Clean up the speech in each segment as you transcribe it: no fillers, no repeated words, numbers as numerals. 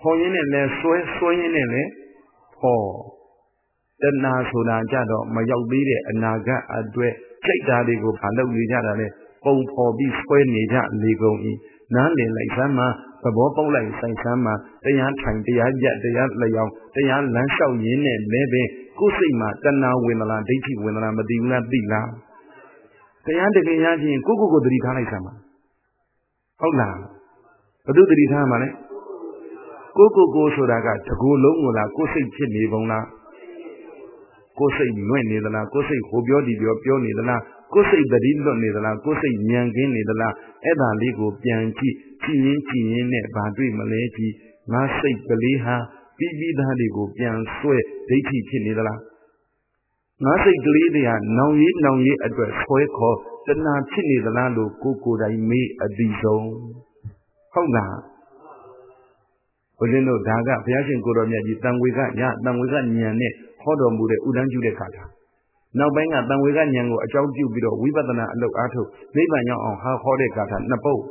ခေါ်ရင်းနဲ့လဲဆွဲရင်းနဲ့လဲခေါ်တဏှာဆိုတာကြတော့မရောက်သေးတဲ့အနာဂတ်အတွက်စိတ်ဓာတ်တွေကိုဘာလုပ်နေကြတာလဲပုံဖော်ပြီးဆွဲနေကြလေကုန်၏နားလည်လိုက်စမ်းမှာသဘောပေါက်လိုက်ဆိုင်စမ်းမှာတရားထိုင်တရားကြတရားလျောင်းတရားလမ်းလျှောက်ရင်းနဲ့လဲပဲကိုယ်စိတ်မှာတဏှာဝင်လာဒိဋ္ဌိဝင်လာမသိဘူးလားသိလားတရားတကယ်ရချင်းကိုသတိထားလိုက်စမ်းပါဟုတ်လားဘု து သတိထားမှာလဲကိုဆိုတာကတကူလုံးကိုလားကိုယ်စိတ်ဖြစ်နေပုံလားကိုယ်စိတ်လွင့်နေသလားကိုယ်စိတ်ဟိုပြောဒီပြောနေသလားကိုယ်စိတ်တတိလွတ်နေသလားကိုယ်စိတ်ဉာဏ်ကင်းနေသလားအဲ့ဒါလေးကိုပြန်ကြည့်ရင်းနဲ့ဘာတွေ့မလဲကြည့်ငါစိတ်ကလေးဟာပြီးသားတွေကိုပြန်ဆွဲဒိဋ္ဌိဖြစ်နေသလားငါစိတ်ကလေးတွေကနောင်ရေးအတွက်ဆွဲခေါ်တဏှာဖြစ်နေသလားလို့ကိုယ်တိုင်မေးအတိဆုံးဟုတ်လားဘုရင်တို့ဒါကဘုရားရှင်ကိုတော်မြတ်ကြီးတန်ဝေကဉာဏ်နဲ့ဟောတော်မူတဲ့ဥဒန်းကျူတဲ့ခါတာနောက်ပိုင်းကတန်ဝေကဉာဏ်ကိုအကြောင်းပြုပြီးတော့ဝိပဿနာအလုပ်အားထုတ်နိဗ္ဗာန်ရောက်အောင်ဟောတဲ့ခါတာနှစ်ပုဒ်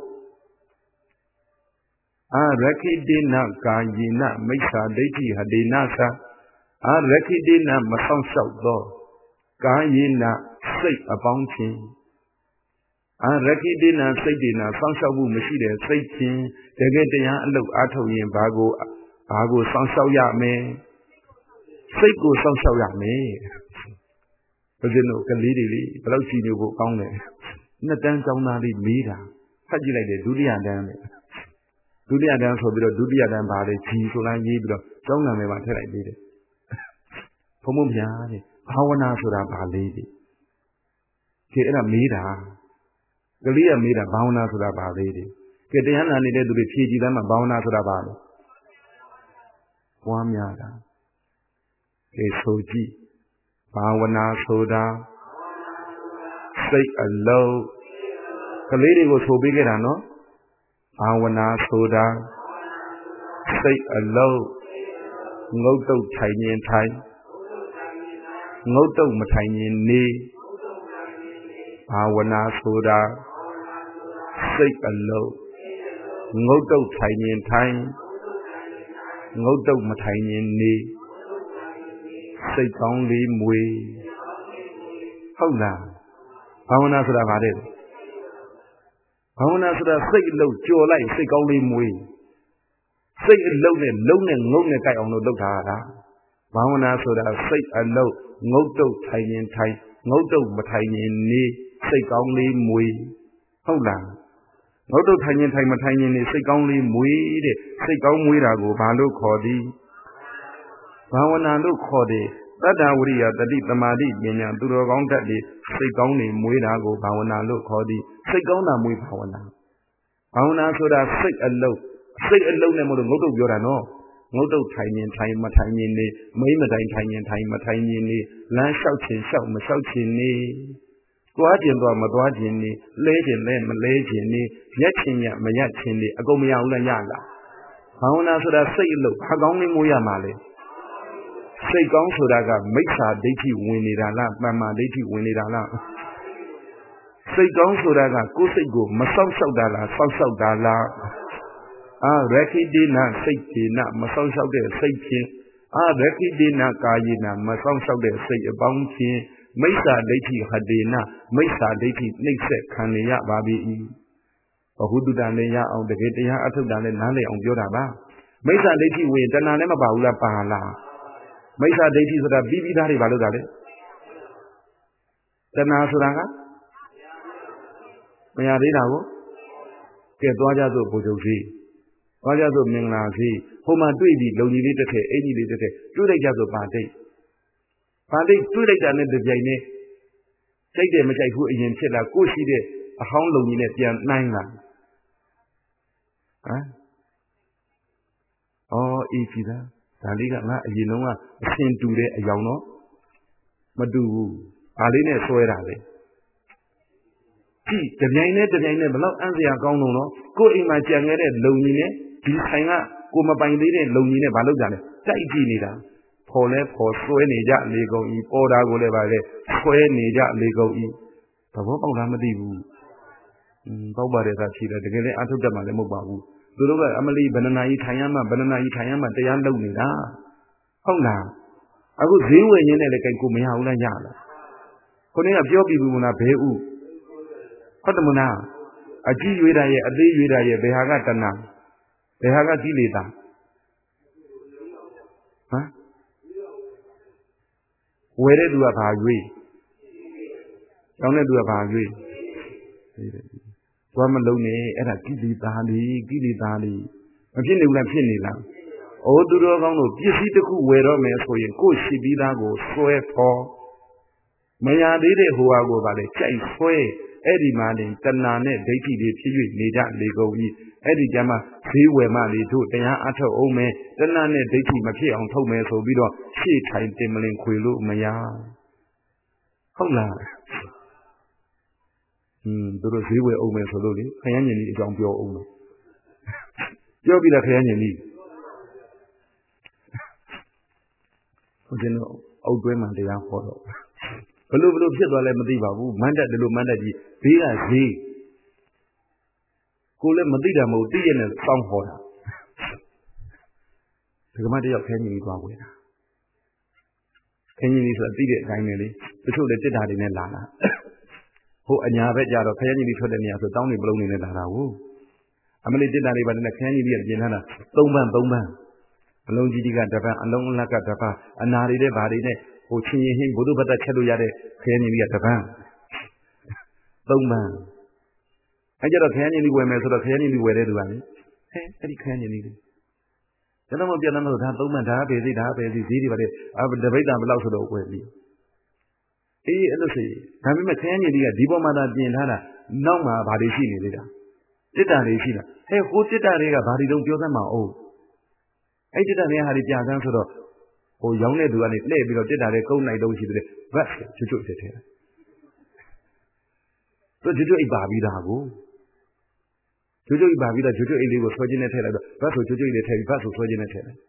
အာရခိတေနကာယေနမိစ္ဆာဒိဋ္ဌိဟတေနသာအာရခိတေနမဆောင်လျှောက်သောကာယေနစိတ်အပေါင်းချင်းအာရခိတေနစိတ်တေနဆောင်းလျှောက်မှုမရှိတဲ့စိတ်ချင်းတကယ်တရားအလုပ်အားထုတ်ရင်ဘာကိုဆောင်းလျှောက်ရမယ်စိတ်ကိုဆောင်းလျှောက်ရမယ်ဘုရင်တို့ကလေးတွေလေဘယ်လောက်ရှိနေဖို့ကောင်းတယ်နှစ်တန်းကျောင်းသားလေးမေးတာဖတ်ကြည့်လိုက်တယ်ဒုတိယတန်းဆိုပြီးတော့ဒုတိယတန်းပါလေဂျီဆိုလားရေးပြီးတော့ကျောင်းနာမည်မှာထည့်လိုက်သေးတယ်ဘုံဘုံဗျာတဲ့ဘာဝနာဆိုတာဘာလေးတဲ့ကဲအဲ့ဒါမေးတာကလေးကမေးတာဘာဝနာဆိုတာဘာလေးတဲ့ကဲတရားနာနေတဲ့သူတွေဖြေကြည့်တယ်မှာဘာဝနာဆိုတာဘာလဲပွားများတာကဲဆိုကြည့်ဘာဝနာဆိုတာစိတ်အလုံးကလေးတွေကိုဆိုပေးခဲ့တာနော်ဘာဝနာဆိုတာစိတ်အလုံးငုတ်တုတ်ထိုင်ရင်ထိုင်ငုတ်တုတ်မထိုင်ရင်နေဘာဝနာဆိုတာစိတ်အလုံးငုတ်တုတ်ထိုင်ရင်ထိုင်ငုတ်တုတ်မထိုင်ရင်နေစိတ်ကောင်းလေးမွေဟုတ်လားဘာဝနာဆိုတာဗါတဲ့ဘာဝနာဆိုတာစိတ်အလုံးကြော်လိုက်စိတ်ကောင်းလေးမွေစိတ်အလုံးနဲ့လုံးနဲ့ငုတ်နဲ့ကြိုက်အောင်လို့လုပ်တာလားဘာဝနာဆိုတာစိတ်အလုံးငုတ်တုတ်ထိုင်ရင်ထိုင်ငုတ်တုတ်မထိုင်ရင်နေစိတ်ကောင်းလေးမွေဟုတ်လားငုတ်တုတ်ထိုင်ရင်ထိုင်မထိုင်ရင်နေစိတ်ကောင်းလေးမွေတဲ့စိတ်ကောင်းမွေတာကိုဘာလို့ခေါ်သည်ဘာဝနာလို့ခေါ်တယ်တတ္တဝရိယတတိသမာဓိပညာသူတော်ကောင်းတတ်တယ်စိတ်ကောင်းနေမွေတာကိုဘာဝနာလို့ခေါ်သည်စိတ်ကောင်းတာမွေဘာဝနာဆိုတာစိတ်အလုံးနဲ့မလို့ငုတ်တုတ်ပြောတာနော်ငုတ်တုတ်ထိုင်ရင်ထိုင်မထိုင်ရင်နေမိမတိုင်ထိုင်ရင်ထိုင်မထိုင်ရင်နေလမ်းလျှောက်ခြင်းလျှောက်မလျှောက်ခြင်းနေသွားခြင်းသွားမသွားခြင်းနေလဲခြင်းလဲမလဲခြင်းနေရက်ခြင်းရမရက်ခြင်းနေအကုန်မရဘူးလားရလားဘာဝနာဆိုတာစိတ်အလုံးဘာကောင်းလေးမွေးရမှာလဲစိတ်ကောင်းဆိုတာကမိစ္ဆာဒိဋ္ဌိဝင်နေတာလားတမ္မာဒိဋ္ဌိဝင်နေတာလားစိတ်ကောင်းဆိုတာကကိုယ်စိတ်ကိုမဆောက်ရှောက်တာလားဆောက်ရှောက်တာလားအာရခိတေနစိတ်ကေနမဆောက်ရှောက်တဲ့စိတ်ချင်းအာရခိတေနကာယေနမဆောက်ရှောက်တဲ့စိတ်အပေါင်းချင်းမိစ္ဆာဒိဋ္ဌိဟတေနမိစ္ဆာဒိဋ္ဌိနှိမ့်ဆက်ခံရပါပြီဘဟုတုတလည်းရအောင်တကယ်တရားအထုတ်တာလည်းနားလည်အောင်ပြောတာပါမိစ္ဆာဒိဋ္ဌိဝင်တဏှာလည်းမပါဘူးလားပါလားမိစ္ဆာဒိဋ္ဌိဆိုတာပြီးသားတွေဘာလို့တာလဲတဏှာဆိုတာကမရသေးတာကိုကဲသွားကြစို့ဘုရားကြီးသွားကြစို့မင်္ဂလာကြီးဟိုမှာတွေ့ပြီးလုံကြီးလေးတစ်ထည့်အင်ကြီးလေးတစ်ထည့်တွေ့လိုက်ကြစို့ပါတိတ်တွေ့လိုက်တာနဲ့တပြိုင်နဲ့စိတ်တယ်မကြိုက်ဘူးအရင်ဖြစ်လာကိုရှိတဲ့အဟောင်းလုံကြီးနဲ့ပြန်နှိုင်းလာအေးကြည့်သားဒါလေးကငါအရင်တုန်းကအရှင်တူတဲ့အယောင်တော့မတူဘူးဒါလေးနဲ့ဆွဲတာလေကြည့်တပြိုင်နဲ့ဘလောက်အံ့စရာကောင်းလို့နော်ကိုယ်အိမ်မှာကြံခဲ့တဲ့လုံကြီးနဲ့ဒီဆိုင်ကကိုမပိုင်သေးတဲ့လုံကြီးနဲ့ဘာလုပ်ကြလဲတိုက်ကြည့်နေတာဖော်လဲဖော်ဆွဲနေကြလေကုန်ဤပေါ်တာကိုလည်းပါလေဆွဲနေကြလေကုန်ဤသဘောပေါက်လားမသိဘူးပေါက်ပါတယ်သာဖြေတယ်တကယ်လည်းအထုတ်တတ်မှလည်းမဟုတ်ပါဘူးတို့ကအမလီဘဏ္ဍာကြီးထိုင်ရမှတရားလုပ်နေတာဟုတ်လားအခုဈေးဝယ်ရင်းနဲ့လည်းကြိုက်ကိုမရဘူးလားရလားခုနကပြောပြီးဘူးမလားဘဲဥဟုတ်တယ်မလားအကြည့်ရွေးတာရဲ့အသေးရွေးတာရဲ့ဘယ်ဟာကတဏဘယ်ဟာကကိလေသာဟမ်ဝယ်တဲ့သူကဘာရွေးတောင်းတဲ့သူကဘာရွေးသွားမလုံးနဲ့အဲ့ဒါကိလေသာတွေမဖြစ်နေဘူးလားဖြစ်နေလားအိုးသူတော်ကောင်းတို့ပစ္စည်းတစ်ခုဝယ်တော့မယ်ဆိုရင်ကိုယ်ရှိပြီးသားကိုဆွဲဖော်မရသေးတဲ့ဟိုဟာကိုပါလေကြိုက်ဆွဲအဲ့ဒီမှာတင်တဏှာနဲ့ဒိဋ္ဌိတွေဖြစ်၍နေကြလေကုန်ကြီးအဲ့ဒီကျမှဈေးဝယ်မှလေတို့တရားအထုတ်အောင်မယ်တဏှာနဲ့ဒိဋ္ဌိမဖြစ်အောင်ထုတ်မယ်ဆိုပြီးတော့ရှေ့ထိုင်တင်မလင်ခွေလို့မရဟုတ်လားသူတို့ဈေးဝယ်အောင်မယ်ဆိုလို့လေခရမ်းညင်ကြီးအကြောင်းပြောအောင်လို့ပြောပြီးတော့ခရမ်းညင်ကြီးဟိုကျတော့အောက်တွဲမှတရားဟောတော့ဘလို့ဖြစ်သွားလဲမသိပါဘူးမန္တဒီလိုမန္တကြီးဘေးကဈေးကိုလည်းမသိတာမဟုတ်သိရနဲ့စောင်းဟောတာဒီကမတယောက်ခရမ်းညင်ကြီးသွားဝယ်တာခရမ်းညင်ကြီးဆိုတာသိတဲ့အတိုင်းပဲလေတချို့လည်းတစ်တာတွေနဲ့လာတာဟိုအညာဘက်ကြတော့ခရမ်းကြီးတွေထွက်တဲ့နေရာဆိုတောင်းနေပလုံးနေနဲ့လာတာဟုတ်အမလေးတစ်တာတွေပါနဲ့ခရမ်းကြီးတွေပြင်ထားတာ3ပန်းအလုံးကြီးကတစ်ပန်းအလုံးလက်ကတစ်ပန်းအနာတွေနဲ့ဗာတွေနဲ့ဟိုချင်းရင်ဟင်းဘုဒ္ဓဘတ်ချက်လို့ရတဲ့ခရမ်းကြီးတွေကတစ်ပန်း3ပန်းအဲကြတော့ခရမ်းကြီးတွေဝယ်မယ်ဆိုတော့ခရမ်းကြီးတွေဝယ်တဲ့သူကလေအဲ့ဒီခရမ်းကြီးတွေကျွန်တော်မပြတ်တော့ဒါ3ပန်းဒါပဲစိဈေးတွေပါလေတပိတ်တာဘယ်လောက်ဆိုတော့ဝယ်ပြီအေးအဲ့လိုဆိုဒါပေမဲ့ခရမ်းကြီးတွေကဒီပေါ်မှာသာပြင်ထားတာနောက်မှာဘာတွေရှိနေသေးတာတစ်တာတွေရှိတာဟိုတစ်တာတွေကဘာတွေတုံးပြောစမ်းမအောင်အဲ့တစ်တာတွေကဟာတွေပြစမ်းဆိုတော့ဟိုရောင်းတဲ့သူကနေလှည့်ပြီးတော့တစ်တာတွေကုန်းနိုင်တော့ရှိတယ်ဘတ်ကျွတ်တယ်ထဲသူကျွတ်အိပ်ပါပြီးသားကိုကျွတ်အိပ်ပါပြီးတော့ကျွတ်အိပ်လေးကိုဆွဲခြင်းနဲ့ထည့်လိုက်တော့ဘတ်ဆိုကျွတ်အိပ်လေးထည့်ပြီးဘတ်ဆိုဆွဲခြင်းနဲ့ထည့်လိုက်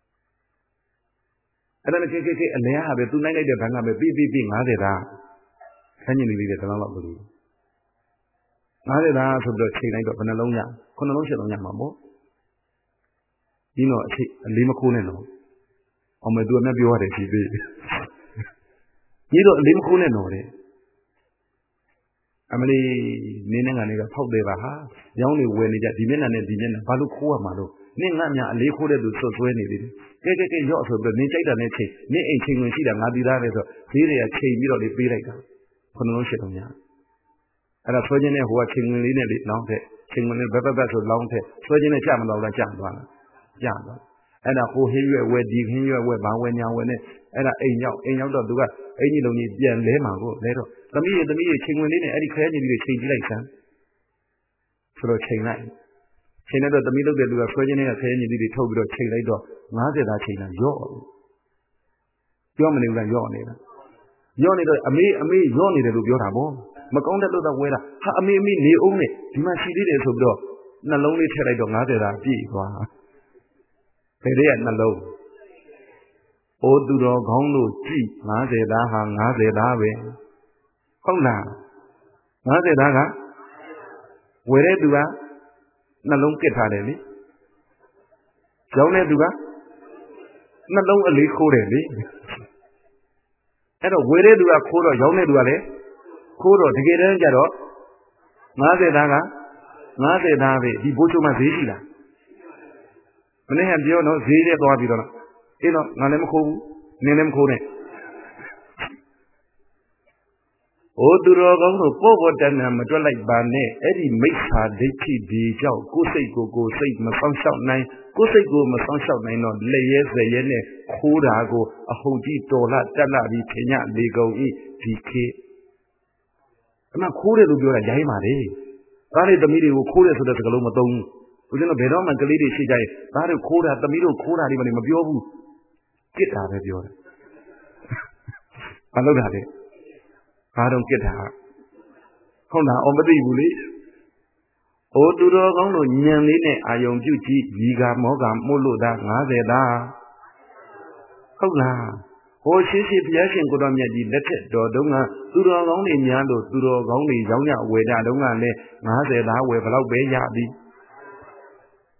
အဲ့ဒါနဲ့ခေအလဲဟာပဲသူနိုင်လိုက်တဲ့ဘဏ်ကပဲပြီး50သားခန်းညင်လေးတွေတန်းလောက်မလို့50သားဆိုတော့ချိန်လိုက်တော့ဘယ်နှလုံးရ9လုံး10လုံးရမှာပေါ့ဒီတော့အလေးမခိုးနဲ့တော့အောင်မယ်သူကမျက်ပြောရတယ်ရှိသေးညီတော့အလေးမခိုးနဲ့တော့တယ်အမလီနင်းနဲ့ကနေတော့ဖောက်တယ်ပါဟာရောင်းနေဝယ်နေကြဒီမျက်နှာနဲ့ဒီမျက်နှာဘာလို့ခိုးရမှာလို့နင်းငါများအလေးခိုးတဲ့သူဆွဆွဲနေသေးတယ်ကဲရော့ဆိုပြီးနင်းကြိုက်တာနဲ့ချိန်နင်းအိမ်ချိန်ဝင်ရှိတာငါပြီးသားပဲဆိုဈေးတွေကချိန်ပြီးတော့လေပေးလိုက်တာ9လုံး10လုံးညအဲ့ဒါဆွဲခြင်းနဲ့ဟိုကချိန်ဝင်လေးနဲ့လေလောင်းတဲ့ချိန်ဝင်လေးဘက်ဆိုလောင်းတဲ့ဆွဲခြင်းနဲ့ကြာမတော့လားကြာသွားလားကြာသွားအဲ့ဒါဟိုဟင်းရွက်ဝဲဒီဟင်းရွက်ဝဲဘာဝဲညာဝဲနဲ့အဲ့ဒါအိမ်ရောက်တော့သူကအင်ကြီးလုံးကြီးပြန်လဲမှာကိုလဲတော့သမီးရေချိန်ဝင်လေးနဲ့အဲ့ဒီခဲကြီးတွေချိန်ကြည့်လိုက်စမ်းဆိုတော့ချိန်လိုက်တော့သမီးလုပ်တဲ့လူကဆွဲခြင်းနဲ့ခဲကြီးတွေထုတ်ပြီးတော့ချိန်လိုက်တော့50သားချိန်တာရော့ပြောမနေဘူးလားရော့နေတာရော့နေတော့အမေရော့နေတယ်လို့ပြောတာပေါ့မကောင်းတဲ့လို့တော့ဝဲတာဟာအမေနေအောင်နဲ့ဒီမှာရှိသေးတယ်ဆိုပြီးတော့နှလုံးလေးထည့်လိုက်တော့50သားပြည့်သွားဘယ်တည်းကနှလုံးအိုးသူတော်ခေါင်းတို့ကြည့်50သားဟာ50သားပဲဟုတ်လား50သားကဝယ်တဲ့သူကနှလုံးကစ်ထားတယ်လေရောင်းတဲ့သူကနှလုံးအလေးခိုးတယ်လေအဲ့တော့ဝယ်တဲ့သူကခိုးတော့ရောင်းတဲ့သူကလည်းခိုးတော့တကယ်တမ်းကျတော့50သားက50သားပဲဒီဘိုးချုံမှာဈေးရှိလားမနေ့ကပြောတော့ဈေးထဲသွားပြီးတော့အေးတော့ငါလည်းမခိုးဘူးနင်းလည်းမခိုးနဲ့ဟိုသူတော်ကောင်းတို့ပေါ်တဏ္ဍမတွက်လိုက်ပါနဲ့အဲ့ဒီမိစ္ဆာဒိဋ္ဌိဒီကြောင့်ကိုယ်စိတ်ကိုစိတ်မဆောင်ရှောက်နိုင်ကိုယ်စိတ်ကိုမဆောင်ရှောက်နိုင်တော့လက်ရဲစရဲနဲ့ခိုးတာကိုအဟုတ်ကြီးတော်လာတက်လာပြီးထင်ရလေကုန်ဤဒီခေအမှခိုးတယ်လို့ပြောတာရိုင်းပါလေဒါတွေသမီးတွေကိုခိုးတယ်ဆိုတဲ့စကားလုံးမသုံးဘူးဦးဇင်းတို့ဘယ်တော့မှကလေးတွေရှိကြရင်ဒါတွေခိုးတာသမီးတို့ခိုးတာတွေမပြောဘူးကစ်တာပဲပြောတယ်မလုပ်တာလေဘာတော့ကစ်တာဟုတ်လားမသိဘူးလေအိုသူတော်ကောင်းတို့ညံလေးနဲ့အာယုံပြုကြည့်ဒီကမောကမို့လို့သား50သားဟုတ်လားဟိုရှိဘုရားရှင်ကိုတော်မြတ်ကြီးလက်ထက်တော်တုန်းကသူတော်ကောင်းတွေများလို့သူတော်ကောင်းတွေရောင်းရဝယ်တာတုန်းကလည်း50သားဝယ်ဘလောက်ပဲရသည်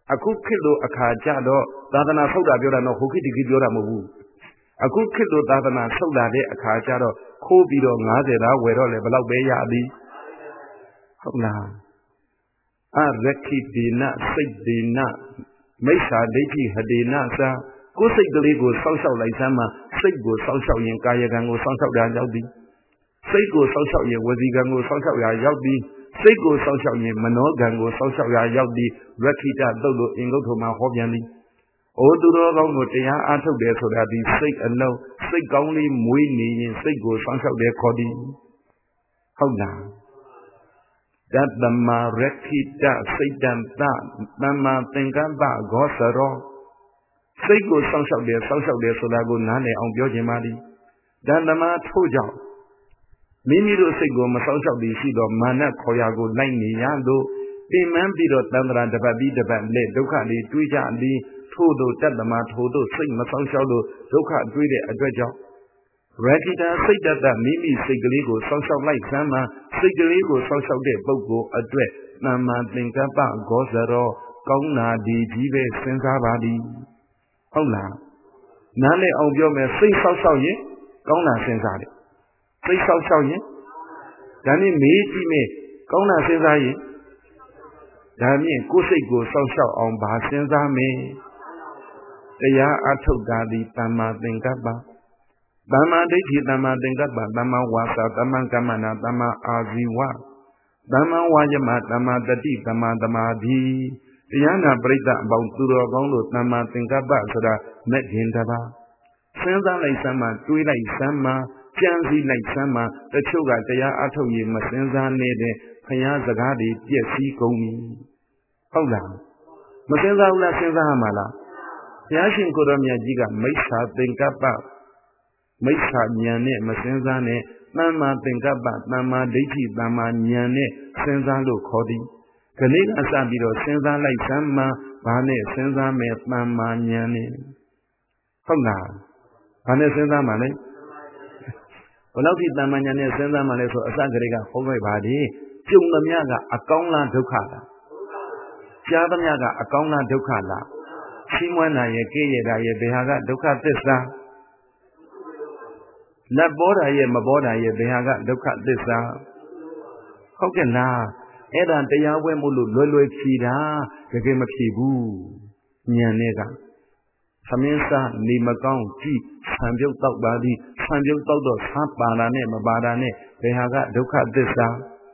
အခုခေတ်လိုအခါကြတော့သာသနာဆုတ်တာပြောတာတော့ဟိုခေတ်ဒီခေတ်ပြောတာမဟုတ်ဘူးအခုခေတ်လိုသာသနာဆုတ်လာတဲ့အခါကြတော့ခိုးပြီးတော့90သားဝယ်တော့လေဘယ်လောက်ပဲရသည်ဟုတ်လားအရခိဒေနစိတ်ဒေနမိစ္ဆာဒိဋ္ဌိဟဒေနသာကိုယ်စိတ်ကလေးကိုစောင့်ရှောက်လိုက်စမ်းမှာစိတ်ကိုစောင့်ရှောက်ရင်ကာယကံကိုစောင့်ရှောက်တာရောက်သည်စိတ်ကိုစောင့်ရှောက်ရင်ဝစီကံကိုစောင့်ရှောက်ရာရောက်သည်စိတ်ကိုစောင့်ရှောက်ရင်မနောကံကိုစောင့်ရှောက်ရာရောက်သည်ရခိတသုတ်လို့အင်္ဂုတ္တမှာဟောပြန်သည်အိုသူတော်ကောင်းကိုတရားအားထုတ်တယ်ဆိုတာဒီစိတ်အလုံးစိတ်ကောင်းလေးမွေးနေရင်စိတ်ကိုစောင့်ရှောက်တယ်ခေါ်သည်ဟုတ်လားတတမရခိတစိတ်တံသသမ္မာသင်္ကပ္ပဂောစရောစိတ်ကိုစောင့်ရှောက်တယ်ဆိုတာကိုနားလည်အောင်ပြောခြင်းပါသည်တတမထို့ကြောင့်မိမိတို့စိတ်ကိုမစောင့်ရှောက်သည်ရှိသောမာနခေါ်ရာကိုလိုက်နေရလို့ပင်မပြီးတော့တန္တရာတပတ်ပြီးတပတ်လက်ဒုက္ခတွေတွေးကြသည်ထို့သောတတမထို့သောစိတ်မစောင့်ရှောက်လို့ဒုက္ခတွေးတဲ့အတွက်ကြောင့်ရခိတစိတ်တတမိမိစိတ်ကလေးကိုစောင့်ရှောက်လိုက်စမ်းမှာစိတ်ကလေးကိုစောင့်ရှောက်တဲ့ပုဂ္ဂိုလ်အတွက်သမ္မာသင်္ကပ္ပဂောဇရောကောင်းနာဒီကြီးပဲစဉ်းစားပါသည်ဟုတ်လားနားလည်အောင်ပြောမယ်စိတ်စောင့်ရှောက်ရင်ကောင်းတာစဉ်းစားတယ်စိတ်စောင့်ရှောက်ရင်ဒါနဲ့မေးကြည့်မယ်ကောင်းတာစဉ်းစားရင်ဒါမြင့်ကိုယ်စိတ်ကိုစောင့်ရှောက်အောင်ဗာစဉ်းစားမယ်တရားအထုတ်တာဒီသမ္မာသင်္ကပ္ပသမ္မာဒိဋ္ဌိသမ္မာသင်္ကပ္ပသမ္မာဝါစာသမ္မာကမ္မနာသမ္မာအာဇီဝသမ္မာဝါယမသမ္မာတတိသမ္မာသမာဓိတရားနာပရိသတ်အပေါင်းသူတော်ကောင်းတို့သမ္မာသင်္ကပ္ပဆိုတာမဲ့ခင်တပါစဉ်းစားလိုက်စမ်းမှတွေးလိုက်စမ်းမှကြံစည်လိုက်စမ်းမှတချို့ကတရားအထုတ်ရင်မစဉ်းစားနေတဲ့ခရီးစကားတွေပြည့်စည်ကုန်ပြီဟုတ်လားမစဉ်းစားဘူးလားစဉ်းစားရမှာလားဘုရားရှင်ကိုရောမြတ်ကြီးကမိစ္ဆာသင်္ကပ္ပမိစ္ဆာဉာဏ်နဲ့မစဉ်းစားနဲ့သမ္မာသင်္ကပ္ပသမ္မာဒိဋ္ဌိသမ္မာဉာဏ်နဲ့စဉ်းစားလို့ခေါ်သည်ခဏကစပြီးတော့စဉ်းစားလိုက်စမ်းမှဘာနဲ့စဉ်းစားမယ်သမ္မာဉာဏ်နဲ့ဟုတ်လားဘာနဲ့စဉ်းစားမှလဲဘယ်လောက်ထိသမ္မာဉာဏ်နဲ့စဉ်းစားမှလဲဆိုအစကတည်းကဟောလိုက်ပါလေကြုံသမျှကအကောင်းလားဒုက္ခလားကြားသမျှကအကောင်းလားဒုက္ခလားချီးမွမ်းတာရဲ့ကဲ့ရဲ့တာရဲ့ဘယ်ဟာကဒုက္ခသစ္စာလက်ပေါ်တာရဲ့မပေါ်တာရဲ့ဘယ်ဟာကဒုက္ခသစ္စာဟုတ်ကဲ့လားအဲ့ဒါတရားဝဲမို့လို့လွယ်ဖြေတာတကယ်မဖြေဘူးဉာဏ်နဲ့ကသမင်းစားနေမကောင်းကြည့်ဆံပြုတ်တောက်ပါသည်ဆံပြုတ်တောက်တော့ဆားပါတာနဲ့မပါတာနဲ့ဘယ်ဟာကဒုက္ခသစ္စာ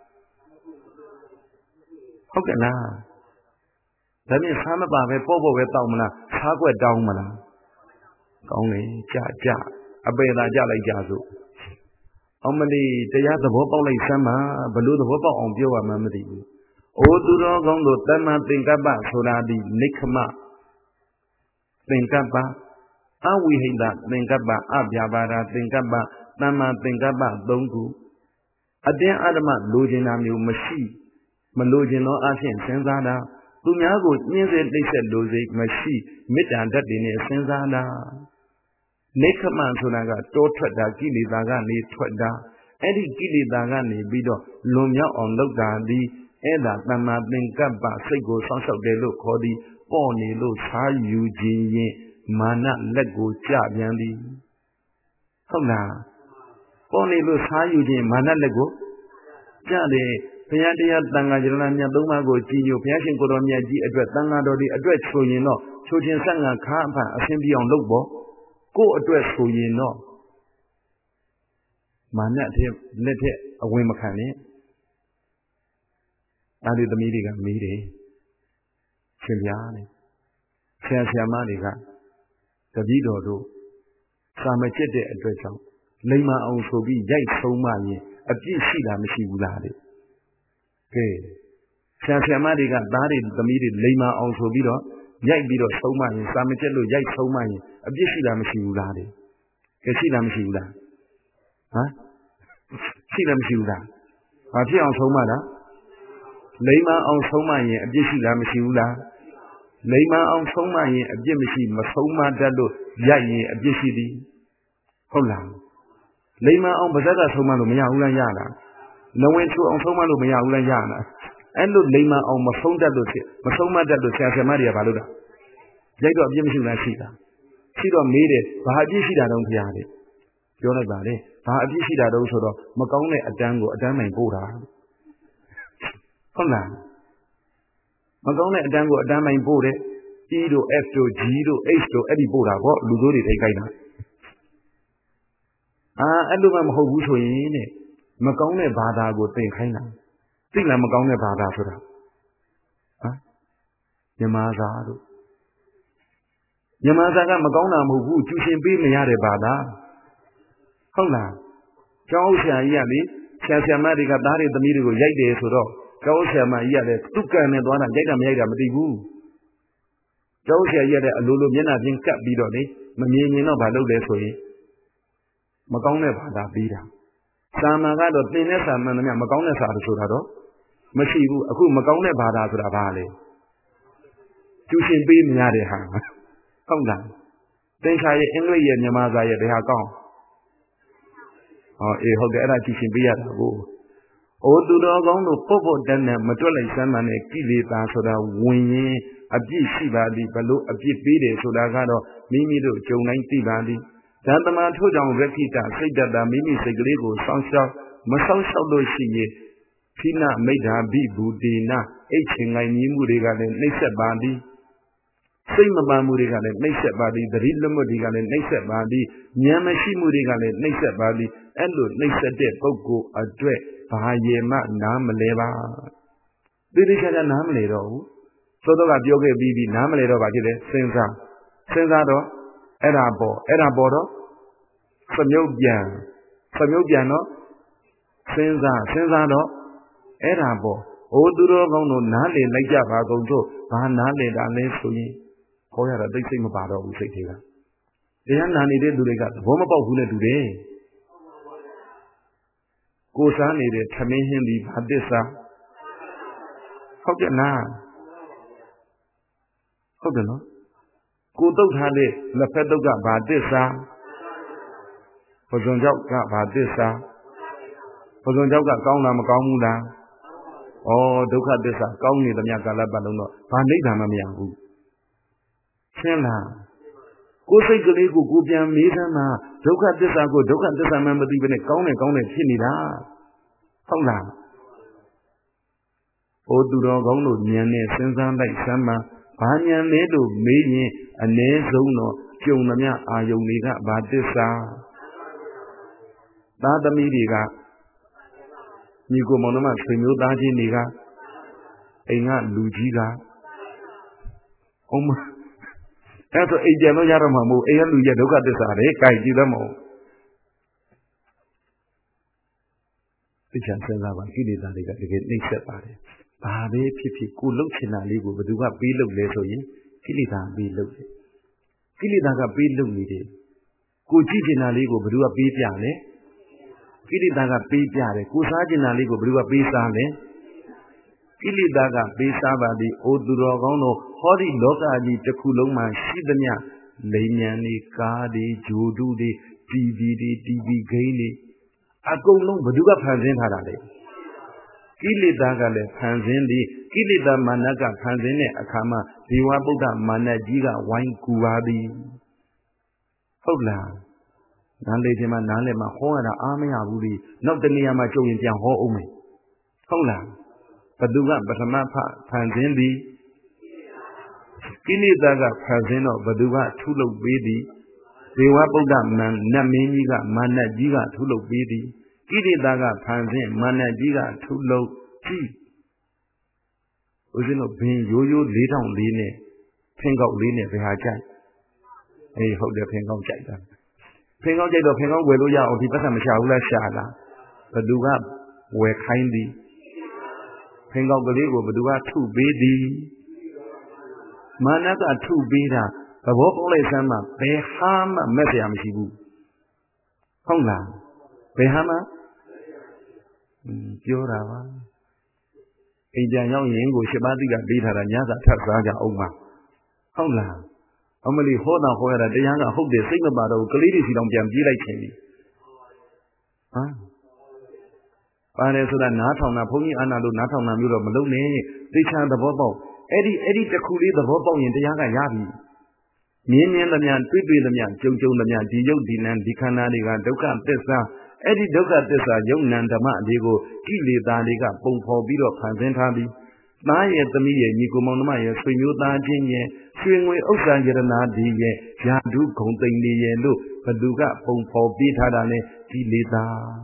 ဟုတ်ကဲ့လားဒါမြင်ဆားမပါပဲပေါ့ပေါ့ပဲတောက်မလားဆားကွက်တောင်းမလားကောင်းလေကြအပေသာကြလိုက်ကြစို့အောင်မလေးတရားသဘောပေါက်လိုက်စမ်းပါဘလို့သဘောပေါက်အောင်ပြောရမှမသိဘူးအိုသူတော်ကောင်းတို့သမ္မာသင်္ကပ္ပဆိုတာဒီနိခမသင်္ကပ္ပအဝိဟိတသင်္ကပ္ပအဗျာပါဒသင်္ကပ္ပသမ္မာသင်္ကပ္ပ၃ခုအတင်းအဓမ္မလိုချင်တာမျိုးမရှိမလိုချင်သောအဖြစ်စဉ်းစားတာသူများကိုညှင်းဆဲနှိပ်စက်လိုစိတ်မရှိမေတ္တာဓာတ်တွေနဲ့စဉ်းစားတာနိခမဆိုတာကတောထွက်တာကိလေသာကနေထွက်တာအဲ့ဒီကိလေသာကနေပြီးတော့လွန်မြောက်အောင်လုပ်တာဒီအဲ့ဒါသမ္မာသင်္ကပ္ပစိတ်ကိုစောင့်ရှောက်တယ်လို့ခေါ်သည်ပေါ့နေလို့စားယူခြင်းရင်မာနလက်ကိုကြပြန်သည်ဟုတ်လားပေါ့နေလို့စားယူခြင်းမာနလက်ကိုကြတယ်ဘုရားတရားတန်ခါကျရဏမြတ်သုံးပါးကိုကြည်ညိုဘုရားရှင်ကိုယ်တော်မြတ်ကြီးအတွက်တန်ခါတော်ဒီအတွက်ဆိုရင်တော့ချိုးခြင်းဆက်ငါခါအဖန်အဆင်ပြေအောင်လုပ်ဖို့ကိုယ့်အတွက်ဆိုရင်တော့မာနအထက်လက်ထက်အဝင်မခံနဲ့ဒါတွေသမီးတွေကမေးတယ်ရှင်ဗျာတဲ့ဆရာမတွေကတပည့်တော်တို့စာမကျက်တဲ့အတွက်ကြောင့်လိမ္မာအောင်ဆိုပြီးရိုက်ဆုံးမှရင်အပြစ်ရှိတာမရှိဘူးလားတဲ့ကဲဆရာမတွေကသားတွေသမီးတွေလိမ္မာအောင်ဆိုပြီးတော့ရိုက်ပြီးတော့ဆုံးမရင်စာမကျက်လို့ရိုက်ဆုံးမရင်အပြစ်ရှိတာမရှိဘူးလားတဲ့ကဲရှိတာမရှိဘူးလားဟမ်ရှိတယ်မရှိဘူးလားဘာဖြစ်အောင်ဆုံးမတာလိမ္မာအောင်ဆုံးမရင်အပြစ်ရှိတာမရှိဘူးလားလိမ္မာအောင်ဆုံးမရင်အပြစ်မရှိမဆုံးမတတ်လို့ရိုက်ရင်အပြစ်ရှိသည်ဟုတ်လားလိမ္မာအောင်ပါဇက်ကဆုံးမလို့မရဘူးလားရလားနဝင်ချိုအောင်ဆုံးမလို့မရဘူးလားရလား Endo lima au masonda doce, masoma da doce a Maria Baluda. Jago of Jimmy Shida. Shido made it, Bahajishida don't hear it. You're not bad, Bahajishida also, Macone a dango, a dam and Buddha. Come on. Macone a dango, a dam and Buddha, Edo, Efto, Gido, Esto, Eddie Buddha, what Lugori they gaina. I do my whole wish in it. Macone Bada would think, Hina. Think I'm Macone Bada for that. Huh? Yamaza. Yamaza Magona Mugu, Tushin Be Miare Bada. Hola. Chaosha Yali, Chasia Marica Dari, the Mirigo Yade Suro. Chaosha Mayade, Tukan and Dona Jada Maga Madigu. Chaosha Yade, a Lulu Yena Jinka Bidoni, Mamino Balo de Soy. Magona Bada Bida. Samagado, Tinesa, Magona Sarasuro. Mashibu, Aku Magona Bada Valley. Tushin Be Miare Ha. Không rằng tên sai em nói gì nhà mà dài để hà con hồi cái là chỉ xin bây giờ là vô ở từ đó có một bộ đơn này mà tôi lại xem mà này kỹ lý ta số đó nguyên áp dụng sĩ ba đi và lúc áp dụng bí để số đó cái đó mimi đó châu này tí ba đi chẳng tầm ăn thôi trong việc gì ta xây dựng đã mimi xây cái của sáng sau mà sáng sau đôi khi khi nào mấy đứa bị bù đi na ấy chuyện ngày ní mua đi cái này lấy sẽ bán đi Say Mamuriga and Nasa Badi, the Rillamodiga and Nasa Badi, Yamashi Muriga and Nasa Badi, and Nasa de Pogo, a dread, Pahayema, Namaleva. Did it have a Namalero? So the Yoga Bibi Namalero Bagide, Senza, Senzado, Eraboro, Samubiano, Senzado, Erabo, Oduro Gono, Nale, like Javago, Panale, Dale, How are they saying about all the city? They are not needed to get home about who today. Gosa needed to make him the Hadessa. How can I? How can I? Go to Hade, La Pedoga Badessa. For Zonjaka Badessa. For Zonjaka Kauna Makamula. Oh, Doka Dessa, Kauni the Yakala Baluno, Panida Mamiahu. Sela. Go say Galigo, Gubian, Misama, Doka Desago, Doka Desama, but even a Kaune, Finida. Hola. O Duro Gono, Niane, Sensan like Sama, Panya Nedo, Mini, and Nezono, Jonamia, Ayoniga, Badesa. Dada Midiga. Nico Monoma, Sinu Daji Niga. Enga Lujiga. That's what Ajano Yaramamu, Ayan Yadoka Desare, Kaiji Damo. The chances are he did not get nature at it. Babe, Pipi, good look in a legal, but do not be look later in. Kilida be look. Kilida be look with it. Good in a legal, but do a be piane. Kilida be piane, good in a legal, but do a be sane. Kilidaga Besabadi, Odurogono, Hori Lokaji, Takuloma, Shidania, Lanyani, Kadi, Jududi, TV Gaili. I go long, but do a Panzin Harade. Kilidaga le Panzindi, Kilida Managa, Panzine, Akama, Diwabuda, Manajiga, Wine Kuwabi. Hogla. Nalejima, Nalema, Hoana, Army Abudi, not the Niama Joe in Ho Ome. Hogla. Paduga Batama Panzindi Kili Daga Pazino, Baduga Tulo Bidi, Dewaboga Man Naminiga Manajiga Tulo Bidi, Kili Daga Panzin, Manajiga Tulo Chi. Uzino Bin Yoyo Lidon Line, Pingo Line Vihajai. Hey, hold the Pingo Jada. Pingo Jado Pingo Weluya or the Pasamachaula Shala, Paduga, where kindly. Pingo Galigo, but do a 2 BD. Manaka 2 beta, the walk only sama, Behama Messiam Shibu. Honga, Behama Jurava. Indian young Yango Shabadiga beta and Yaza Tazaga Oma. Honga. Only hold on where the young hope they sing about Galidis don't be like him. ပါတယ်ဆိုတာနားထောင်တာဘုန်းကြီးအာနာလို့နားထောင်တာမျိုးတော့မလုပ်နဲ့သိချာသဘောပေါက်အဲ့ဒီတစ်ခုလေးသဘောပေါက်ရင်တရားကရပြီမြင်သမျှတွေ့သမျှကြုံသမျှဒီယုတ်ဒီနံဒီခန္ဓာတွေကဒုက္ခသစ္စာအဲ့ဒီဒုက္ခသစ္စာယုံနံဓမ္မတွေကိုကိလေသာတွေကပုံဖော်ပြီးတော့ဖန်ဆင်းထားပြီးသားရဲ့သမီးရဲ့ညီကိုမောင်နှမရဲ့ဆွေမျိုးသားချင်းရဲ့ရွှေငွေဥစ္စာယရနာဒီရဲ့ယာဓုဂုံသိမ့်နေရဲ့လို့ဘသူကပုံဖော်ပေးထားတာလဲကိလေသာ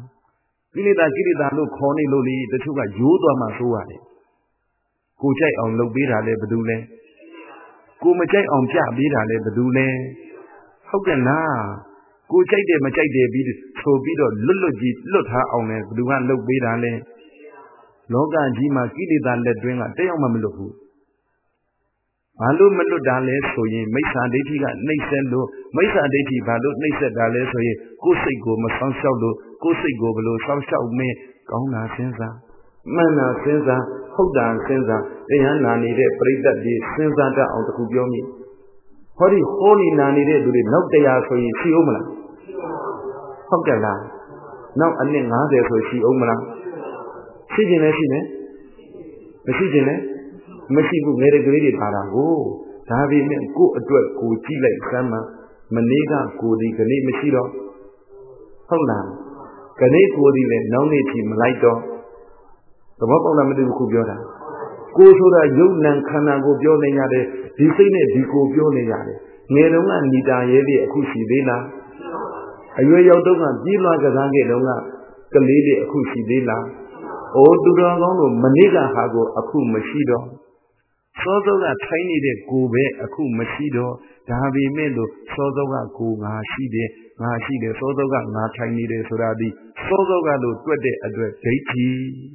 လို့ခေါ်နေလို့လေတချို့ကရိုးသွားမှဆိုရတယ်ကိုကြိုက်အောင်လုပ်ပေးတာလဲဘသူလဲကိုမကြိုက်အောင်ပြပေးတာလဲဘသူလဲဟုတ်ကဲ့လားကိုကြိုက်တယ်မကြိုက်တယ်ပြီးဆိုပြီးတော့လွတ်ကြီးလွတ်ထားအောင်လဲဘသူကလုပ်ပေးတာလဲလောကကြီးမှာကိလေသာလက်တွင်းကတယောက်မှမလွတ်ဘူးဘာလို့မလွတ်တာလဲဆိုရင်မိစ္ဆာဒိဋ္ဌိကနှိမ့်ဆက်လို့မိစ္ဆာဒိဋ္ဌိဘာလို့နှိမ့်ဆက်တာလဲဆိုရင်ကိုယ်စိတ်ကိုမဆောင်ရှောက်လို့ကိုယ်စိတ်ကိုဘလို့ဆောင်ရှောက်မင်းကောင်းတာစဉ်းစားမှန်တာစဉ်းစားဟုတ်တာစဉ်းစားတရားနာနေတဲ့ပရိသတ်တွေစဉ်းစားတတ်အောင်တခုပြောမိဟောဒီဟောနေနာနေတဲ့သူတွေနောက်တရားဆိုရင်ရှိအောင်မလားဟုတ်ကဲ့လားနောက်အနှစ်90ဆိုရှိအောင်မလားရှိခြင်းလည်းရှိမယ်မရှိခြင်းလည်းမရှိဘူးငယ်တဲ့ကလေးတွေပါတာကိုဒါပေမဲ့ကိုယ့်အတွက်ကိုကြည့်လိုက်စမ်းမှမနေ့ကကိုဒီကနေ့မရှိတော့ဟုတ်လားကနေ့ကိုဒီလည်းနောက်နေ့ထိမလိုက်တော့သဘောပေါက်လားမသိဘူးခုပြောတာကိုဆိုတာယုံနံခန္ဓာကိုပြောနေရတယ်ဒီစိတ်နဲ့ဒီကိုပြောနေရတယ်ငယ်တုန်းကဏီတာရဲတွေအခုရှိသေးလားအရွယ်ရောက်တော့ကပြေးလွှားကစားခဲ့တုန်းကကလေးတွေအခုရှိသေးလားအိုးသူတော်ကောင်းတို့မနေ့ကဟာကိုအခုမရှိတော့စောစောကထိုင်းနေတဲ့ကိုပဲအခုမရှိတော့ဒါပေမဲ့လို့စောစောကကိုငါရှိတယ်စောစောကငါထိုင်းနေတယ်ဆိုတာဒီစောစောကလို့တွက်တဲ့အတွက်ဒိဋ္ဌိ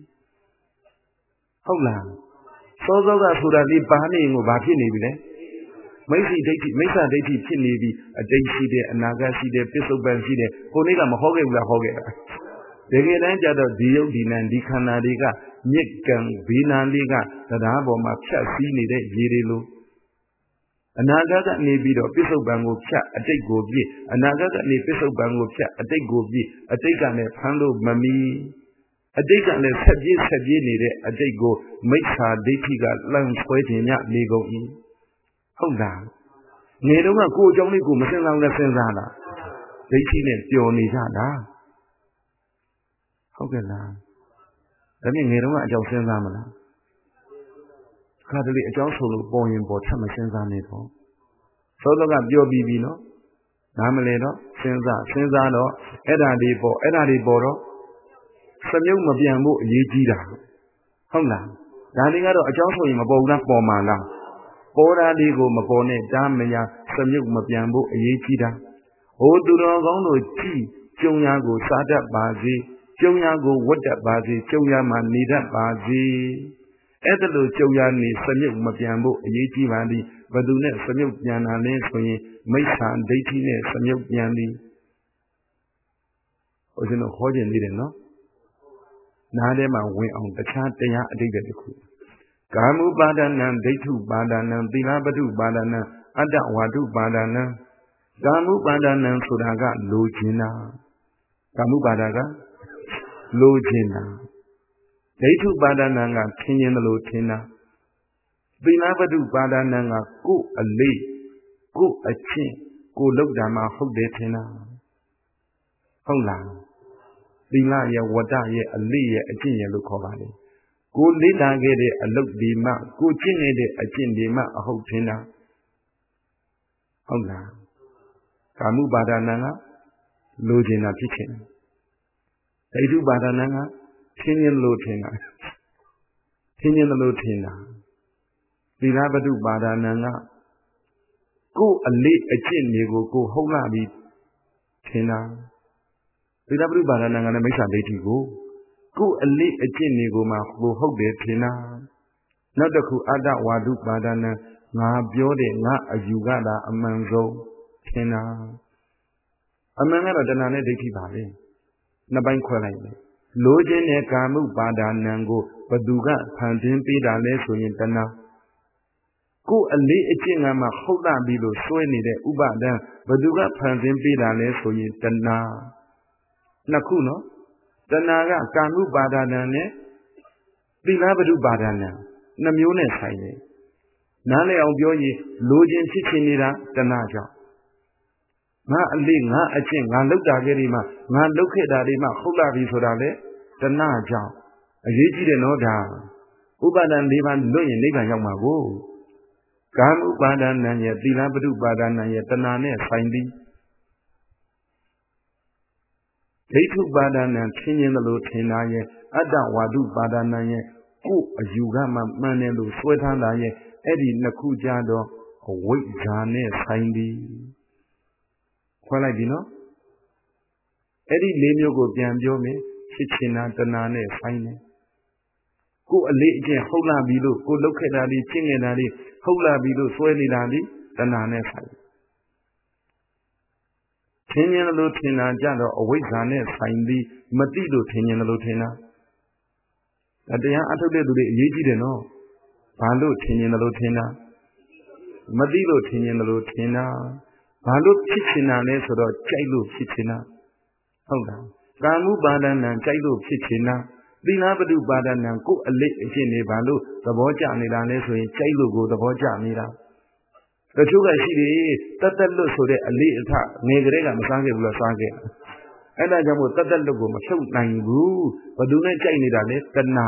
ဟုတ်လားစောစောကဆိုတာဒီဘာနေကိုဘာဖြစ်နေပြီလဲမိစ္ဆာဒိဋ္ဌိဖြစ်နေပြီအတိတ်ရှိတယ်အနာဂတ်ရှိတယ်ပစ္စုပန်ရှိတယ်ကိုနေ့ကမဟောခဲ့ဘူးလားဟောခဲ့တာတကယ်တမ်းကျတော့ဒီယုတ်ဒီနံဒီခန္ဓာတွေကမြစ်ကံဘေးနာလေးကတရားပေါ်မှာဖြတ်စည်းနေတဲ့ရေတွေလိုအနာဂတ်ကနေပြီးတော့ပစ္စုပန်ကိုဖြတ်အတိတ်ကိုပြည့်အနာဂတ်ကနေပစ္စုပန်ကိုဖြတ်အတိတ်ကိုပြည့်အတိတ်ကလည်းဖမ်းလို့မမီအတိတ်ကလည်းဆက်ပြေးနေတဲ့အတိတ်ကိုမိစ္ဆာဒိဋ္ဌိကလှမ်းဆွဲခြင်းညနေကုန်၏ဟုတ်လားငယ်တုန်းကကိုယ်အကြောင်းလေးကိုမစင်စားလည်းစဉ်းစားလားဒိဋ္ဌိနဲ့ပျော်နေကြတာဟုတ်ကဲ့လားဒါပြင်ငယ်တုန်းကအကြောင်းစဉ်းစားမလားခါတလေအကြောင်းဆိုလို့ပေါ်ရင်ပေါ်ထပ်မစဉ်းစားနဲ့ပေါ့သောသောကပြောပြီးပြီနော်နားမလဲတော့စဉ်းစားတော့အဲ့ဒါတွေပေါ်တော့စမြုပ်မပြန်ဖို့အရေးကြီးတာဟုတ်လားဒါတွေကတော့အကြောင်းဆိုရင်မပေါ်ဘူးလားပေါ်မှာလားပေါ်တာလေးကိုမပေါ်နဲ့တားမညာစမြုပ်မပြန်ဖို့အရေးကြီးတာဟိုသူတော်ကောင်းတို့ကြည်ကျုံရကိုစားတတ်ပါစေကျုံရကိုဝတ်တတ်ပါစေကျုံရမှာနေတတ်ပါစေအဲ့ဒါလိုကျုံရနေစမြုပ်မပြန်ဖို့အရေးကြီးပါသည်ဘယ်သူနဲ့စမြုပ်ပြန်တာလဲဆိုရင်မိစ္ဆာဒိဋ္ဌိနဲ့စမြုပ်ပြန်သည်ဟိုကျွန်တော်ခေါ်ခြင်းသေးတယ်နော်နားထဲမှာဝင်အောင်တခြားတရားအတိတ်တစ်ခုကာမုပါဒနံဒိဋ္ဌုပါဒနံသီလပတုပါဒနံအတ္တဝါဒုပါဒနံကာမုပါဒနံဆိုတာကလိုချင်တာကာမုပါဒကလိုချင်တာဒိဋ္ဌုပါဒနံကထင်ရင်လို့ထင်တာသီလပတုပါဒနံကကိုယ်အလေးကိုယ်အချင်းကိုယ်လောက်တာမှဟုတ်တယ်ထင်တာဟုတ်လားသီလရဲ့ဝတ္တရဲ့အလေးရဲ့အကျင့်ရဲ့လို့ခေါ်ပါလေကိုလေ့လာခဲ့တဲ့အလုပ်ဒီမှကိုကျင့်နေတဲ့အကျင့်ဒီမှအဟုတ်ထင်တာဟုတ်လားကာမုပါဒနာကလိုချင်တာဖြစ်ခြင်းဒိဋ္ဌုပါဒနာကထင်ရင်လို့ထင်တာသီလပတုပါဒနာကကိုအလေးအကျင့်တွေကိုကိုဟုတ်လာပြီးထင်တာသီလပတုပါဒနာကလည်းမိစ္ဆာဒိဋ္ဌိကိုအလေးအကျင့်တွေကိုမှကိုဟုတ်တယ်ထင်တာနောက်တစ်ခုအတ္တဝါဒုပါဒနာငါပြောတဲ့ငါအယူကသာအမှန်ဆုံးထင်တာအမှန်ကတော့တဏှာနဲ့ဒိဋ္ဌိပါပဲနှစ်ပိုင်းခွဲလိုက်မယ်လိုချင်တဲ့ကာမုပါဒနာကိုဘသူကဖန်ဆင်းပေးတာလဲဆိုရင်တဏှာကိုအလေးအကျင့်ကမှဟုတ်တာပြီးလို့စွဲနေတဲ့ဥပါဒံဘသူကဖန်ဆင်းပေးတာလဲဆိုရင်တဏှာနှစ်ခုနော်တဏှာကကာမှုပါဒနာနဲ့သီလပတုပါဒနာနှစ်မျိုးနဲ့ဆိုင်တယ်နားလည်အောင်ပြောရင်လိုချင်ဖြစ်ချင်နေတာတဏှာကြောင့်ငါအလေးငါအကျင့်ငါလောက်တာခဲ့ဒီမှာငါလောက်ခဲ့တာဒီမှာဟုတ်လာပြီဆိုတာလေတဏှာကြောင့်အရေးကြီးတယ်နော်ဒါဥပါဒံ၄ပါးလွတ်ရင်နိဗ္ဗာန်ရောက်မှာကိုကာမဥပါဒနာရဲ့သီလပတုပါဒနာရဲ့တဏှာနဲ့ဆိုင်သည်ဒိဋ္ဌုပါဒနာထင်ရင်လို့ထင်တာရဲ့အတ္တဝါဒုပါဒနာရဲ့ကိုယ်အယူကမှမှန်တယ်လို့ဆွဲထားတာရဲ့အဲ့ဒီနှစ်ခုကြတော့အဝိဇ္ဇာနဲ့ဆိုင်သည်ခွဲလိုက်ပြီနော်အဲ့ဒီ၄မျိုးကိုပြန်ပြောမယ်ဖြစ်ချင်တာတဏှာနဲ့ဆိုင်တယ်ကိုယ်အလေးအကျင့်ဟုတ်လာပြီလို့ကိုယ်လောက်ခဲ့တာဒီဖြစ်နေတာဒီဟုတ်လာပြီလို့ဆွဲနေတာဒီတဏှာနဲ့ဆိုင်ထင်ရင်လို့ထင်တာကြတော့အဝိဇ္ဇာနဲ့ဆိုင်သည်မသိလို့ထင်ရင်လို့ထင်တာတရားအထုတ်တဲ့သူတွေအရေးကြီးတယ်နော်ဘာလို့ထင်ရင်လို့ထင်တာမသိလို့ထင်ရင်လို့ထင်တာဘာလို့ဖြစ်ချင်တာလဲဆိုတော့ကြိုက်လို့ဖြစ်ချင်တာဟုတ်လားကာမှုပါဒနာကြိုက်လို့ဖြစ်ချင်တာသီလပတုပါဒနာကိုယ်အလေးအကျင့်နေဘာလို့သဘောကျနေတာလဲဆိုရင်ကြိုက်လို့ကိုသဘောကျနေတာတချို့ကရှိတယ်တတ်လွတ်ဆိုတဲ့အလေးအထငယ်ကလေးကမစားခဲ့ဘူးလားစားခဲ့အဲ့ဒါကြောင့်မို့တတ်လွတ်ကိုမဖြုတ်နိုင်ဘူးဘယ်သူနဲ့ကြိုက်နေတာလဲတဏှာ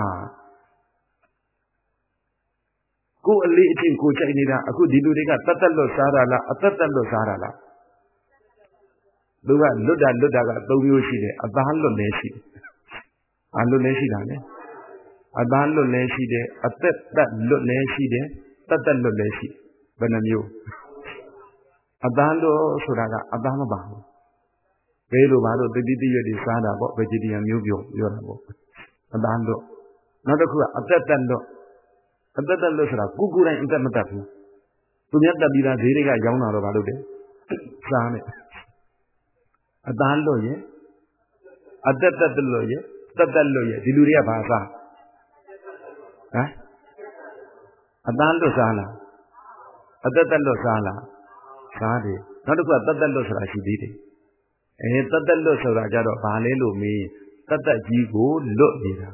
ကိုယ်အလေးအကျင့်ကိုကြိုက်နေတာအခုဒီလူတွေကတတ်လွတ်စားတာလားအတတ်လွတ်စားတာလားသူကလွတ်တာက၃မျိုးရှိတယ်အသားလွတ်လည်းရှိတယ်အလွတ်လည်းရှိတာလေအသားလွတ်လည်းရှိတယ်အသက်တက်လွတ်လည်းရှိတယ်တတ်လွတ်လည်းရှိဘယ်နှမျိုးအသားလွတ်ဆိုတာကအသားမပါဘူးဘယ်လိုပါတော့တတိတရွတ်တွေစားတာပေါ့ဗေဂျီတီယန်မျိုးပြောတာပေါ့အသားလွတ်နောက်တစ်ခုကအသက်တက်လွတ်ဆိုတာကိုယ်တိုင်အသက်မတက်ဘူးသူများတက်ပြီးသားဈေးတွေကရောင်းတာတော့ဘာလို့လဲစားမယ်အသားလွတ်ရဲ့အသက်တက်လွတ်ရဲ့တက်လွတ်ရဲ့ဒီလူတွေကဘာစားဟမ်အသားလွတ်စားလားအသက်လွတ်စားလားစားတယ်နောက်တစ်ခုကတက်လွတ်ဆိုတာရှိသေးတယ်တက်လွတ်ဆိုတာကြတော့ဘာလဲလို့မေးတက်ကြီးကိုလွတ်နေတာ